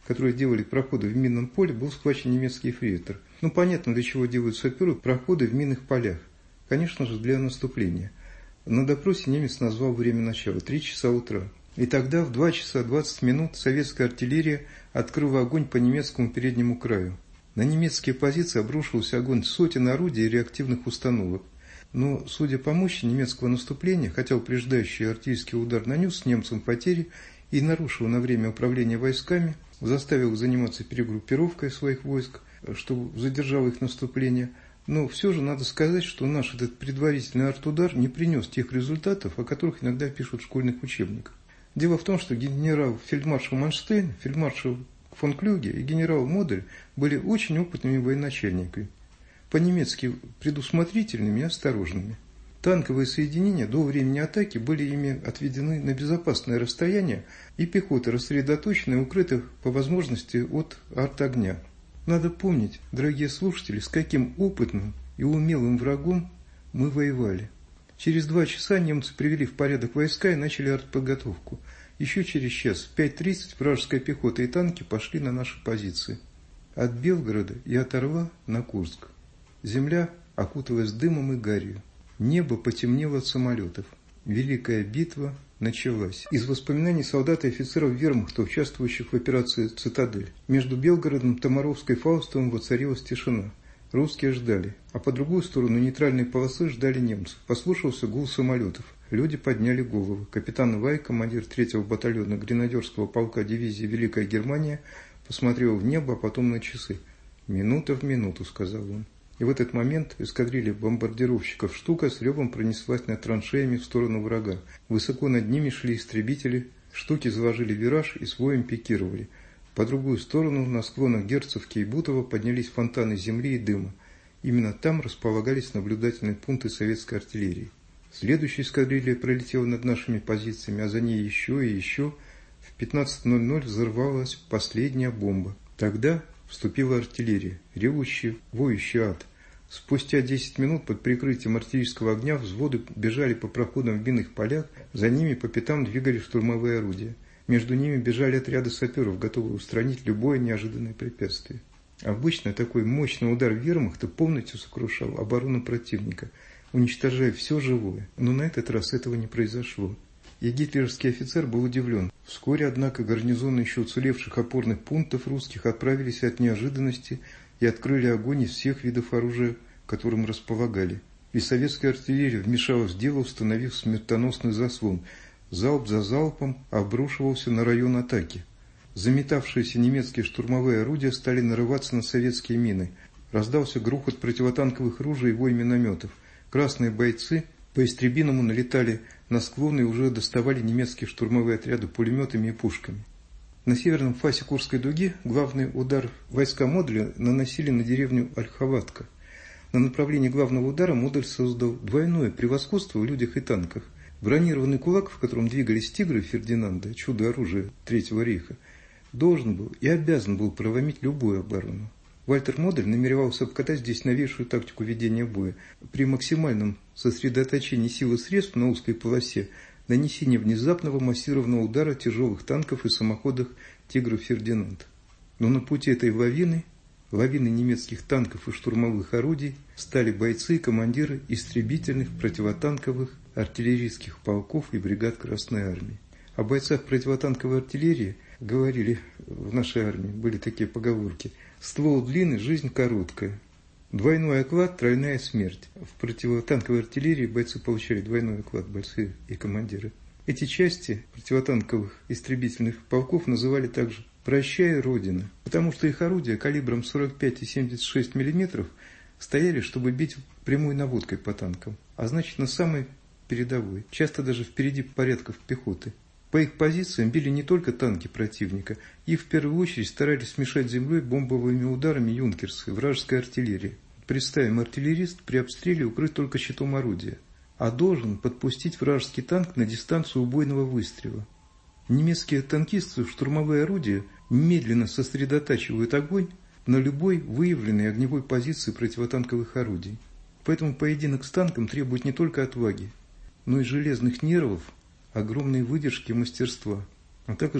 которые делали проходы в минном поле, был схвачен немецкий эфрейтор. Ну, понятно, для чего делают саперы проходы в минных полях. Конечно же, для наступления. На допросе немец назвал время начала – три часа утра. И тогда в два часа двадцать минут советская артиллерия открыла огонь по немецкому переднему краю. На немецкие позиции обрушился огонь сотен орудий и реактивных установок. Но, судя по мощи немецкого наступления, хотя упреждающий артиллерийский удар нанес немцам потери и нарушил на время управление войсками, заставил их заниматься перегруппировкой своих войск, что задержало их наступление. Но все же надо сказать, что наш этот предварительный артудар не принес тех результатов, о которых иногда пишут в школьных учебниках. Дело в том, что генерал-фельдмаршал Манштейн, фельдмаршал фон Клюге и генерал Модель были очень опытными военачальниками, по-немецки предусмотрительными и осторожными. Танковые соединения до времени атаки были ими отведены на безопасное расстояние, и пехота рассредоточена и укрыта по возможности от артогня. Надо помнить, дорогие слушатели, с каким опытным и умелым врагом мы воевали. Через два часа немцы привели в порядок войска и начали артподготовку. Еще через час, в пять тридцать, вражеская пехота и танки пошли на наши позиции. От Белгорода и от Орла на Курск. Земля окуталась дымом и гарью. Небо потемнело от самолетов. Великая битва началась. Из воспоминаний солдат и офицеров вермахта, участвующих в операции «Цитадель». Между Белгородом, Томаровской и Фаустовым воцарилась тишина. Русские ждали, а по другую сторону нейтральной полосы ждали немцев. Послушался гул самолетов. Люди подняли головы. Капитан Вай, командир третьего батальона гренадерского полка дивизии «Великая Германия», посмотрел в небо, а потом на часы. «Минута в минуту», — сказал он. И в этот момент эскадрилья бомбардировщиков «Штука» с ревом пронеслась над траншеями в сторону врага. Высоко над ними шли истребители, «Штуки» заложили вираж и с воем пикировали. По другую сторону, на склонах Герцовки и Бутово, поднялись фонтаны земли и дыма. Именно там располагались наблюдательные пункты советской артиллерии. Следующая эскадрилья пролетела над нашими позициями, а за ней еще и еще. В пятнадцать ноль ноль взорвалась последняя бомба. Тогда вступила артиллерия, ревущий, воющий ад. Спустя десять минут под прикрытием артиллерийского огня взводы бежали по проходам в минных полях, за ними по пятам двигали штурмовые орудия. Между ними бежали отряды саперов, готовые устранить любое неожиданное препятствие. Обычно такой мощный удар вермахта полностью сокрушал оборону противника, уничтожая все живое, но на этот раз этого не произошло. И гитлеровский офицер был удивлен. Вскоре, однако, гарнизоны еще уцелевших опорных пунктов русских отправились от неожиданности и открыли огонь из всех видов оружия, которым располагали. И советская артиллерия вмешалась в дело, установив смертоносный заслон. Залп за залпом обрушивался на район атаки. Заметавшиеся немецкие штурмовые орудия стали нарываться на советские мины. Раздался грохот противотанковых ружей и вой минометов. Красные бойцы по истребиному налетали на склоны и уже доставали немецкие штурмовые отряды пулеметами и пушками. На северном фасе Курской дуги главный удар войска Моделя наносили на деревню Ольховатка. На направлении главного удара Модель создал двойное превосходство в людях и танках. Бронированный кулак, в котором двигались тигры Фердинанда, чудо-оружие Третьего рейха, должен был и обязан был проломить любую оборону. Вальтер Модель намеревался обкатать здесь новейшую тактику ведения боя. При максимальном сосредоточении сил и средств на узкой полосе нанесение внезапного массированного удара тяжелых танков и самоходов «Тигров Фердинанд». Но на пути этой лавины, лавины немецких танков и штурмовых орудий, стали бойцы и командиры истребительных, противотанковых, артиллерийских полков и бригад Красной Армии. О бойцах противотанковой артиллерии говорили в нашей армии, были такие поговорки: «Ствол длинный, жизнь короткая». Двойной оклад, тройная смерть. В противотанковой артиллерии бойцы получали двойной оклад, бойцы и командиры. Эти части противотанковых истребительных полков называли также «Прощай, Родина», потому что их орудия калибром сорок пять и семьдесят шесть миллиметров стояли, чтобы бить прямой наводкой по танкам, а значит на самой передовой, часто даже впереди порядков пехоты. По их позициям били не только танки противника, их в первую очередь старались смешать с землей бомбовыми ударами юнкерсы, вражеская артиллерия. Представим, артиллерист при обстреле укрыт только щитом орудия, а должен подпустить вражеский танк на дистанцию убойного выстрела. Немецкие танкисты в штурмовые орудия медленно сосредотачивают огонь на любой выявленной огневой позиции противотанковых орудий. Поэтому поединок с танком требует не только отваги, но и железных нервов, огромной выдержки и мастерства, а также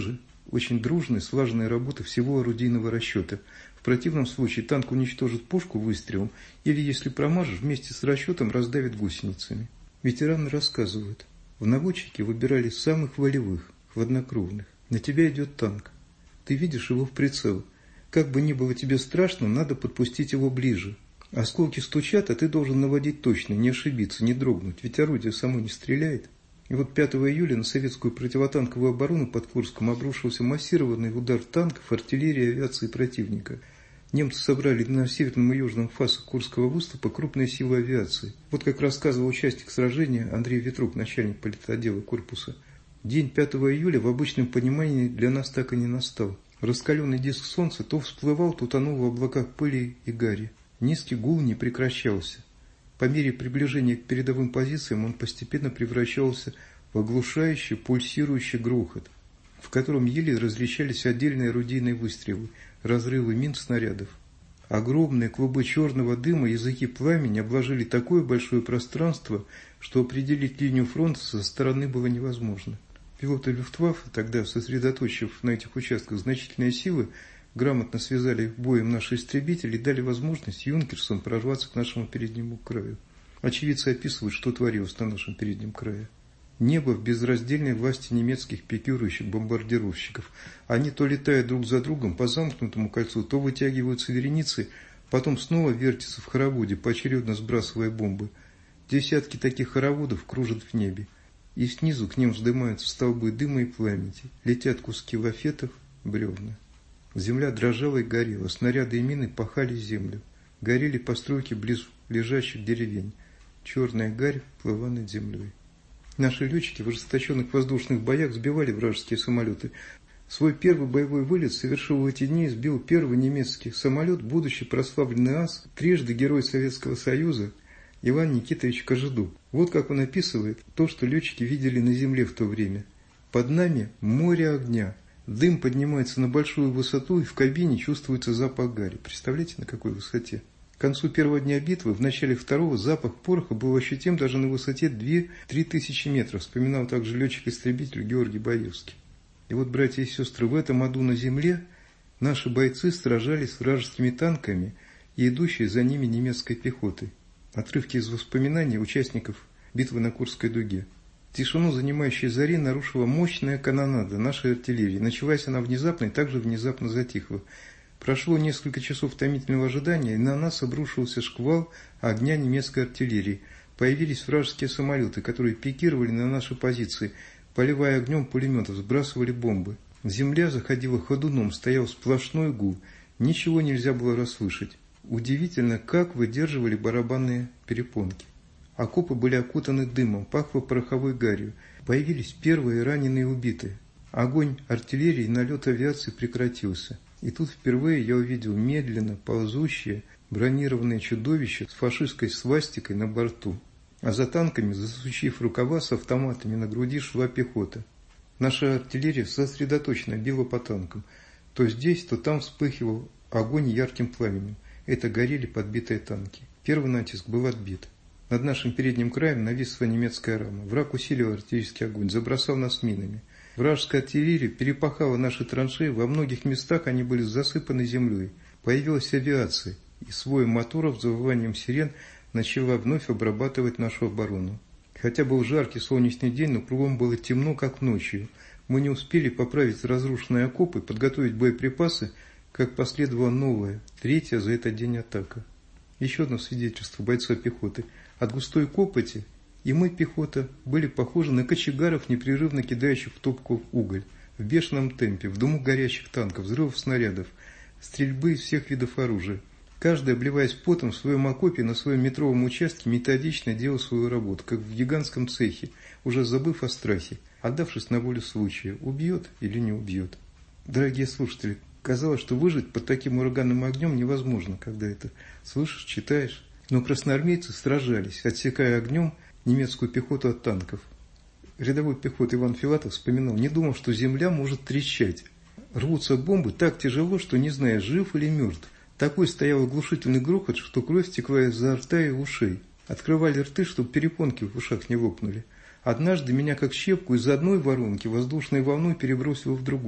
очень дружная, слаженная работа всего орудийного расчета. В противном случае танк уничтожит пушку выстрелом или, если промажешь, вместе с расчетом раздавит гусеницами. Ветераны рассказывают, в наводчике выбирали самых волевых, хладнокровных. На тебя идет танк. Ты видишь его в прицел. Как бы ни было тебе страшно, надо подпустить его ближе. Осколки стучат, а ты должен наводить точно, не ошибиться, не дрогнуть, ведь орудие само не стреляет. И вот пятого июля на советскую противотанковую оборону под Курском обрушился массированный удар танков, артиллерии и авиации противника. Немцы собрали на северном и южном фасах Курского выступа крупные силы авиации. Вот как рассказывал участник сражения Андрей Ветрук, начальник политотдела корпуса. День пятого июля в обычном понимании для нас так и не настал. Раскаленный диск солнца то всплывал, то тонул в облаках пыли и гари. Низкий гул не прекращался. По мере приближения к передовым позициям он постепенно превращался в оглушающий, пульсирующий грохот, в котором еле различались отдельные орудийные выстрелы, разрывы мин, снарядов. Огромные клубы черного дыма, языки пламени обложили такое большое пространство, что определить линию фронта со стороны было невозможно. Пилоты Люфтваффе, тогда сосредоточив на этих участках значительные силы, грамотно связали боем наши истребители и дали возможность юнкерсам прорваться к нашему переднему краю. Очевидцы описывают, что творилось на нашем переднем крае. Небо в безраздельной власти немецких пикирующих бомбардировщиков. Они то летают друг за другом по замкнутому кольцу, то вытягиваются вереницы, потом снова вертятся в хороводе, поочередно сбрасывая бомбы. Десятки таких хороводов кружат в небе. И снизу к ним вздымаются столбы дыма и пламени. Летят куски лафетов, бревна. Земля дрожала и горела, снаряды и мины пахали землю. Горели постройки близ лежащих деревень. Черная гарь плыла над землей. Наши летчики в ожесточенных воздушных боях сбивали вражеские самолеты. Свой первый боевой вылет совершил в эти дни, сбил первый немецкий самолет, будущий прославленный ас, трижды герой Советского Союза Иван Никитович Кожедуб. Вот как он описывает то, что летчики видели на земле в то время. Под нами море огня. Дым поднимается на большую высоту, и в кабине чувствуется запах гари. Представляете, на какой высоте? К концу первого дня битвы, в начале второго, запах пороха был ощутим даже на высоте две-три тысячи метров, вспоминал также летчик-истребитель Георгий Баевский. И вот, братья и сестры, в этом аду на земле наши бойцы сражались с вражескими танками и идущей за ними немецкой пехотой. Отрывки из воспоминаний участников битвы на Курской дуге. Тишину занимающей зари нарушила мощная канонада нашей артиллерии. Началась она внезапно и также внезапно затихла. Прошло несколько часов томительного ожидания, и на нас обрушился шквал огня немецкой артиллерии. Появились вражеские самолеты, которые пикировали на наши позиции, поливая огнем пулеметов, сбрасывали бомбы. Земля заходила ходуном, стоял сплошной гул. Ничего нельзя было расслышать. Удивительно, как выдерживали барабанные перепонки. Окопы были окутаны дымом, пахло пороховой гарью. Появились первые раненые убитые. Огонь артиллерии и налет авиации прекратился. И тут впервые я увидел медленно ползущее бронированное чудовище с фашистской свастикой на борту. А за танками, засучив рукава с автоматами на груди, шла пехота. Наша артиллерия сосредоточенно била по танкам. То здесь, то там вспыхивал огонь ярким пламенем. Это горели подбитые танки. Первый натиск был отбит. Над нашим передним краем нависла немецкая рама. Враг усилил артиллерийский огонь, забросал нас минами. Вражеская артиллерия перепахала наши траншеи, во многих местах они были засыпаны землей. Появилась авиация, и с воем моторов, завыванием сирен начала вновь обрабатывать нашу оборону. Хотя был жаркий солнечный день, но кругом было темно, как ночью. Мы не успели поправить разрушенные окопы, подготовить боеприпасы, как последовала новая, третья за этот день атака. Еще одно свидетельство бойца пехоты. От густой копоти и мы, пехота, были похожи на кочегаров, непрерывно кидающих в топку уголь, в бешеном темпе, в дыму горящих танков, взрывов снарядов, стрельбы из всех видов оружия. Каждый, обливаясь потом в своем окопе на своем метровом участке, методично делал свою работу, как в гигантском цехе, уже забыв о страхе, отдавшись на волю случая, убьет или не убьет. Дорогие слушатели, казалось, что выжить под таким ураганным огнем невозможно, когда это слышишь, читаешь. Но красноармейцы сражались, отсекая огнем немецкую пехоту от танков. Рядовой пехот Иван Филатов вспоминал, не думал, что земля может трещать. Рвутся бомбы так тяжело, что не знаешь, жив или мертв. Такой стоял оглушительный грохот, что кровь текла изо рта и ушей. Открывали рты, чтобы перепонки в ушах не лопнули. Однажды меня как щепку из одной воронки воздушной волной перебросило в другую.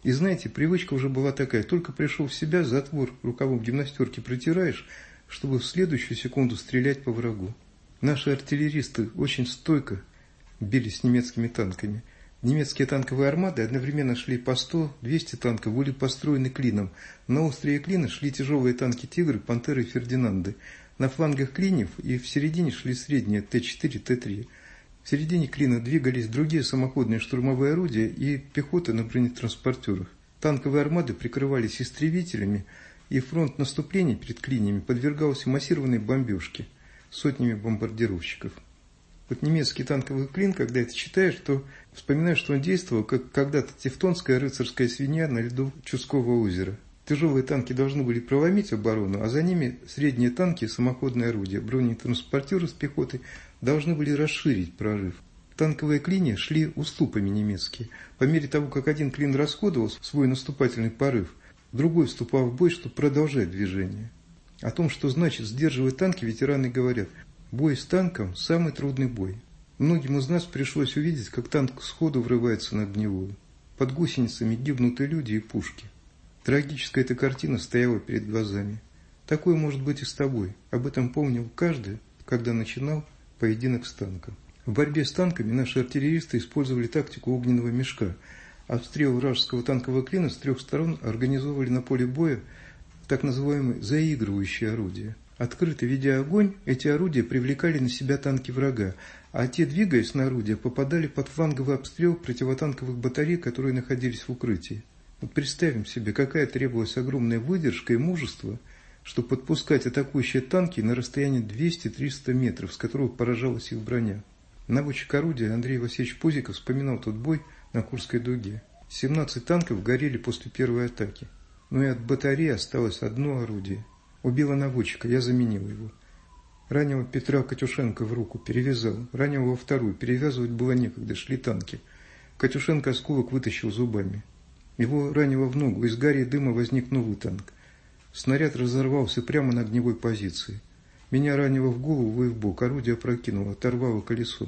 И знаете, привычка уже была такая, только пришел в себя, затвор рукавом гимнастерки протираешь, чтобы в следующую секунду стрелять по врагу. Наши артиллеристы очень стойко бились с немецкими танками. Немецкие танковые армады одновременно шли по сто-двести танков, были построены клином. На острие клина шли тяжелые танки «Тигры», «Пантеры» и «Фердинанды». На флангах клиньев и в середине шли средние Т четыре, Т три. В середине клина двигались другие самоходные штурмовые орудия и пехота на бронетранспортерах. Танковые армады прикрывались истребителями, и фронт наступления перед клиньями подвергался массированной бомбежке сотнями бомбардировщиков. Вот немецкий танковый клин, когда это читаешь, то вспоминаешь, что он действовал, как когда-то тевтонская рыцарская свинья на льду Чудского озера. Тяжелые танки должны были проломить оборону, а за ними средние танки, самоходные орудия, бронетранспортеры с пехотой должны были расширить прорыв. Танковые клинья шли уступами немецкие. По мере того, как один клин расходовал свой наступательный порыв, другой вступал в бой, чтобы продолжать движение. О том, что значит сдерживать танки, ветераны говорят: бой с танком – самый трудный бой. Многим из нас пришлось увидеть, как танк сходу врывается на огневую. Под гусеницами гибнут и люди, и пушки. Трагическая эта картина стояла перед глазами. Такое может быть и с тобой. Об этом помнил каждый, когда начинал поединок с танком. В борьбе с танками наши артиллеристы использовали тактику огненного мешка. Обстрел вражеского танкового клина с трех сторон организовывали на поле боя так называемые заигрывающие орудия. Открыто ведя огонь, эти орудия привлекали на себя танки врага, а те, двигаясь на орудия, попадали под фланговый обстрел противотанковых батарей, которые находились в укрытии. Вот представим себе, какая требовалась огромная выдержка и мужество, чтобы подпускать атакующие танки на расстояние двести-триста метров, с которого поражалась их броня. Наводчик орудия Андрей Васильевич Пузиков вспоминал тот бой на Курской дуге. семнадцать танков горели после первой атаки, но и от батареи осталось одно орудие. Убило наводчика, я заменил его. Раненого Петра Катюшенко в руку перевязал, раненого во вторую, перевязывать было некогда, шли танки. Катюшенко осколок вытащил зубами. Его ранило в ногу, из гари и дыма возник новый танк. Снаряд разорвался прямо на огневой позиции. Меня ранило в голову и в бок, орудие опрокинуло, оторвало колесо.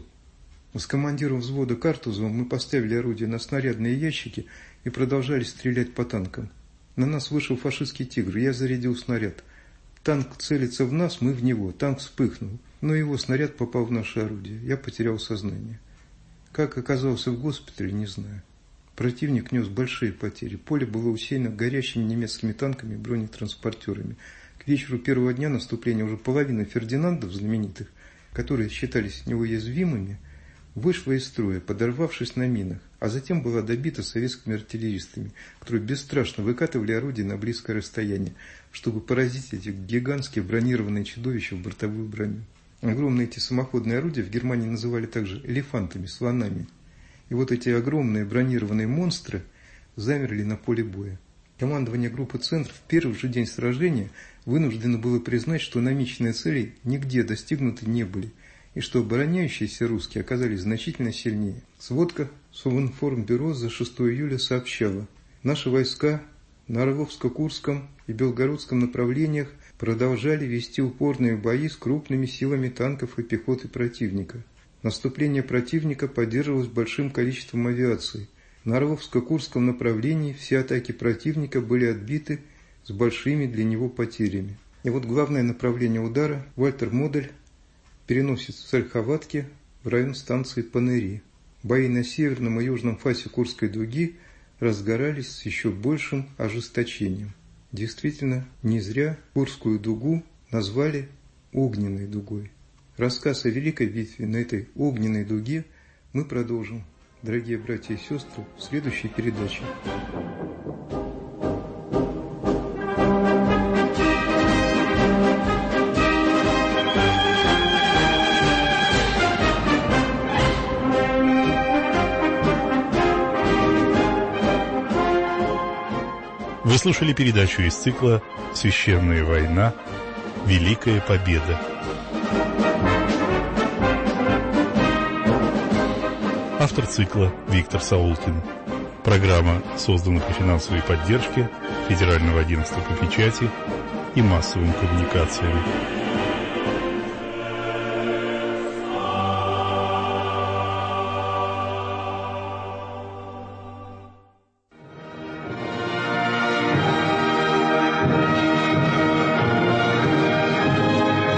С командиром взвода Картузовым мы поставили орудие на снарядные ящики и продолжали стрелять по танкам. На нас вышел фашистский «Тигр», я зарядил снаряд. Танк целится в нас, мы в него. Танк вспыхнул, но его снаряд попал в наше орудие. Я потерял сознание. Как оказался в госпитале, не знаю. Противник нес большие потери. Поле было усеяно горящими немецкими танками и бронетранспортерами. К вечеру первого дня наступления уже половина «Фердинандов» знаменитых, которые считались неуязвимыми, вышла из строя, подорвавшись на минах, а затем была добита советскими артиллеристами, которые бесстрашно выкатывали орудия на близкое расстояние, чтобы поразить эти гигантские бронированные чудовища в бортовую броню. Огромные эти самоходные орудия в Германии называли также элефантами, слонами. И вот эти огромные бронированные монстры замерли на поле боя. Командование группы «Центр» в первый же день сражения вынуждено было признать, что намеченные цели нигде достигнуты не были, и что обороняющиеся русские оказались значительно сильнее. Сводка Совинформбюро за шестое июля сообщала: наши войска на Орловско-Курском и Белгородском направлениях продолжали вести упорные бои с крупными силами танков и пехоты противника. Наступление противника поддерживалось большим количеством авиации. На Орловско-Курском направлении все атаки противника были отбиты с большими для него потерями. И вот главное направление удара Вальтер Модель переносит с Ольховатки в район станции Панери. Бои на северном и южном фасе Курской дуги разгорались с еще большим ожесточением. Действительно, не зря Курскую дугу назвали огненной дугой. Рассказ о великой битве на этой огненной дуге мы продолжим, дорогие братья и сестры, в следующей передаче. Вы слушали передачу из цикла «Священная война. Великая победа». Автор цикла Виктор Саулкин. Программа создана при финансовой поддержке Федерального агентства по печати и массовым коммуникациям.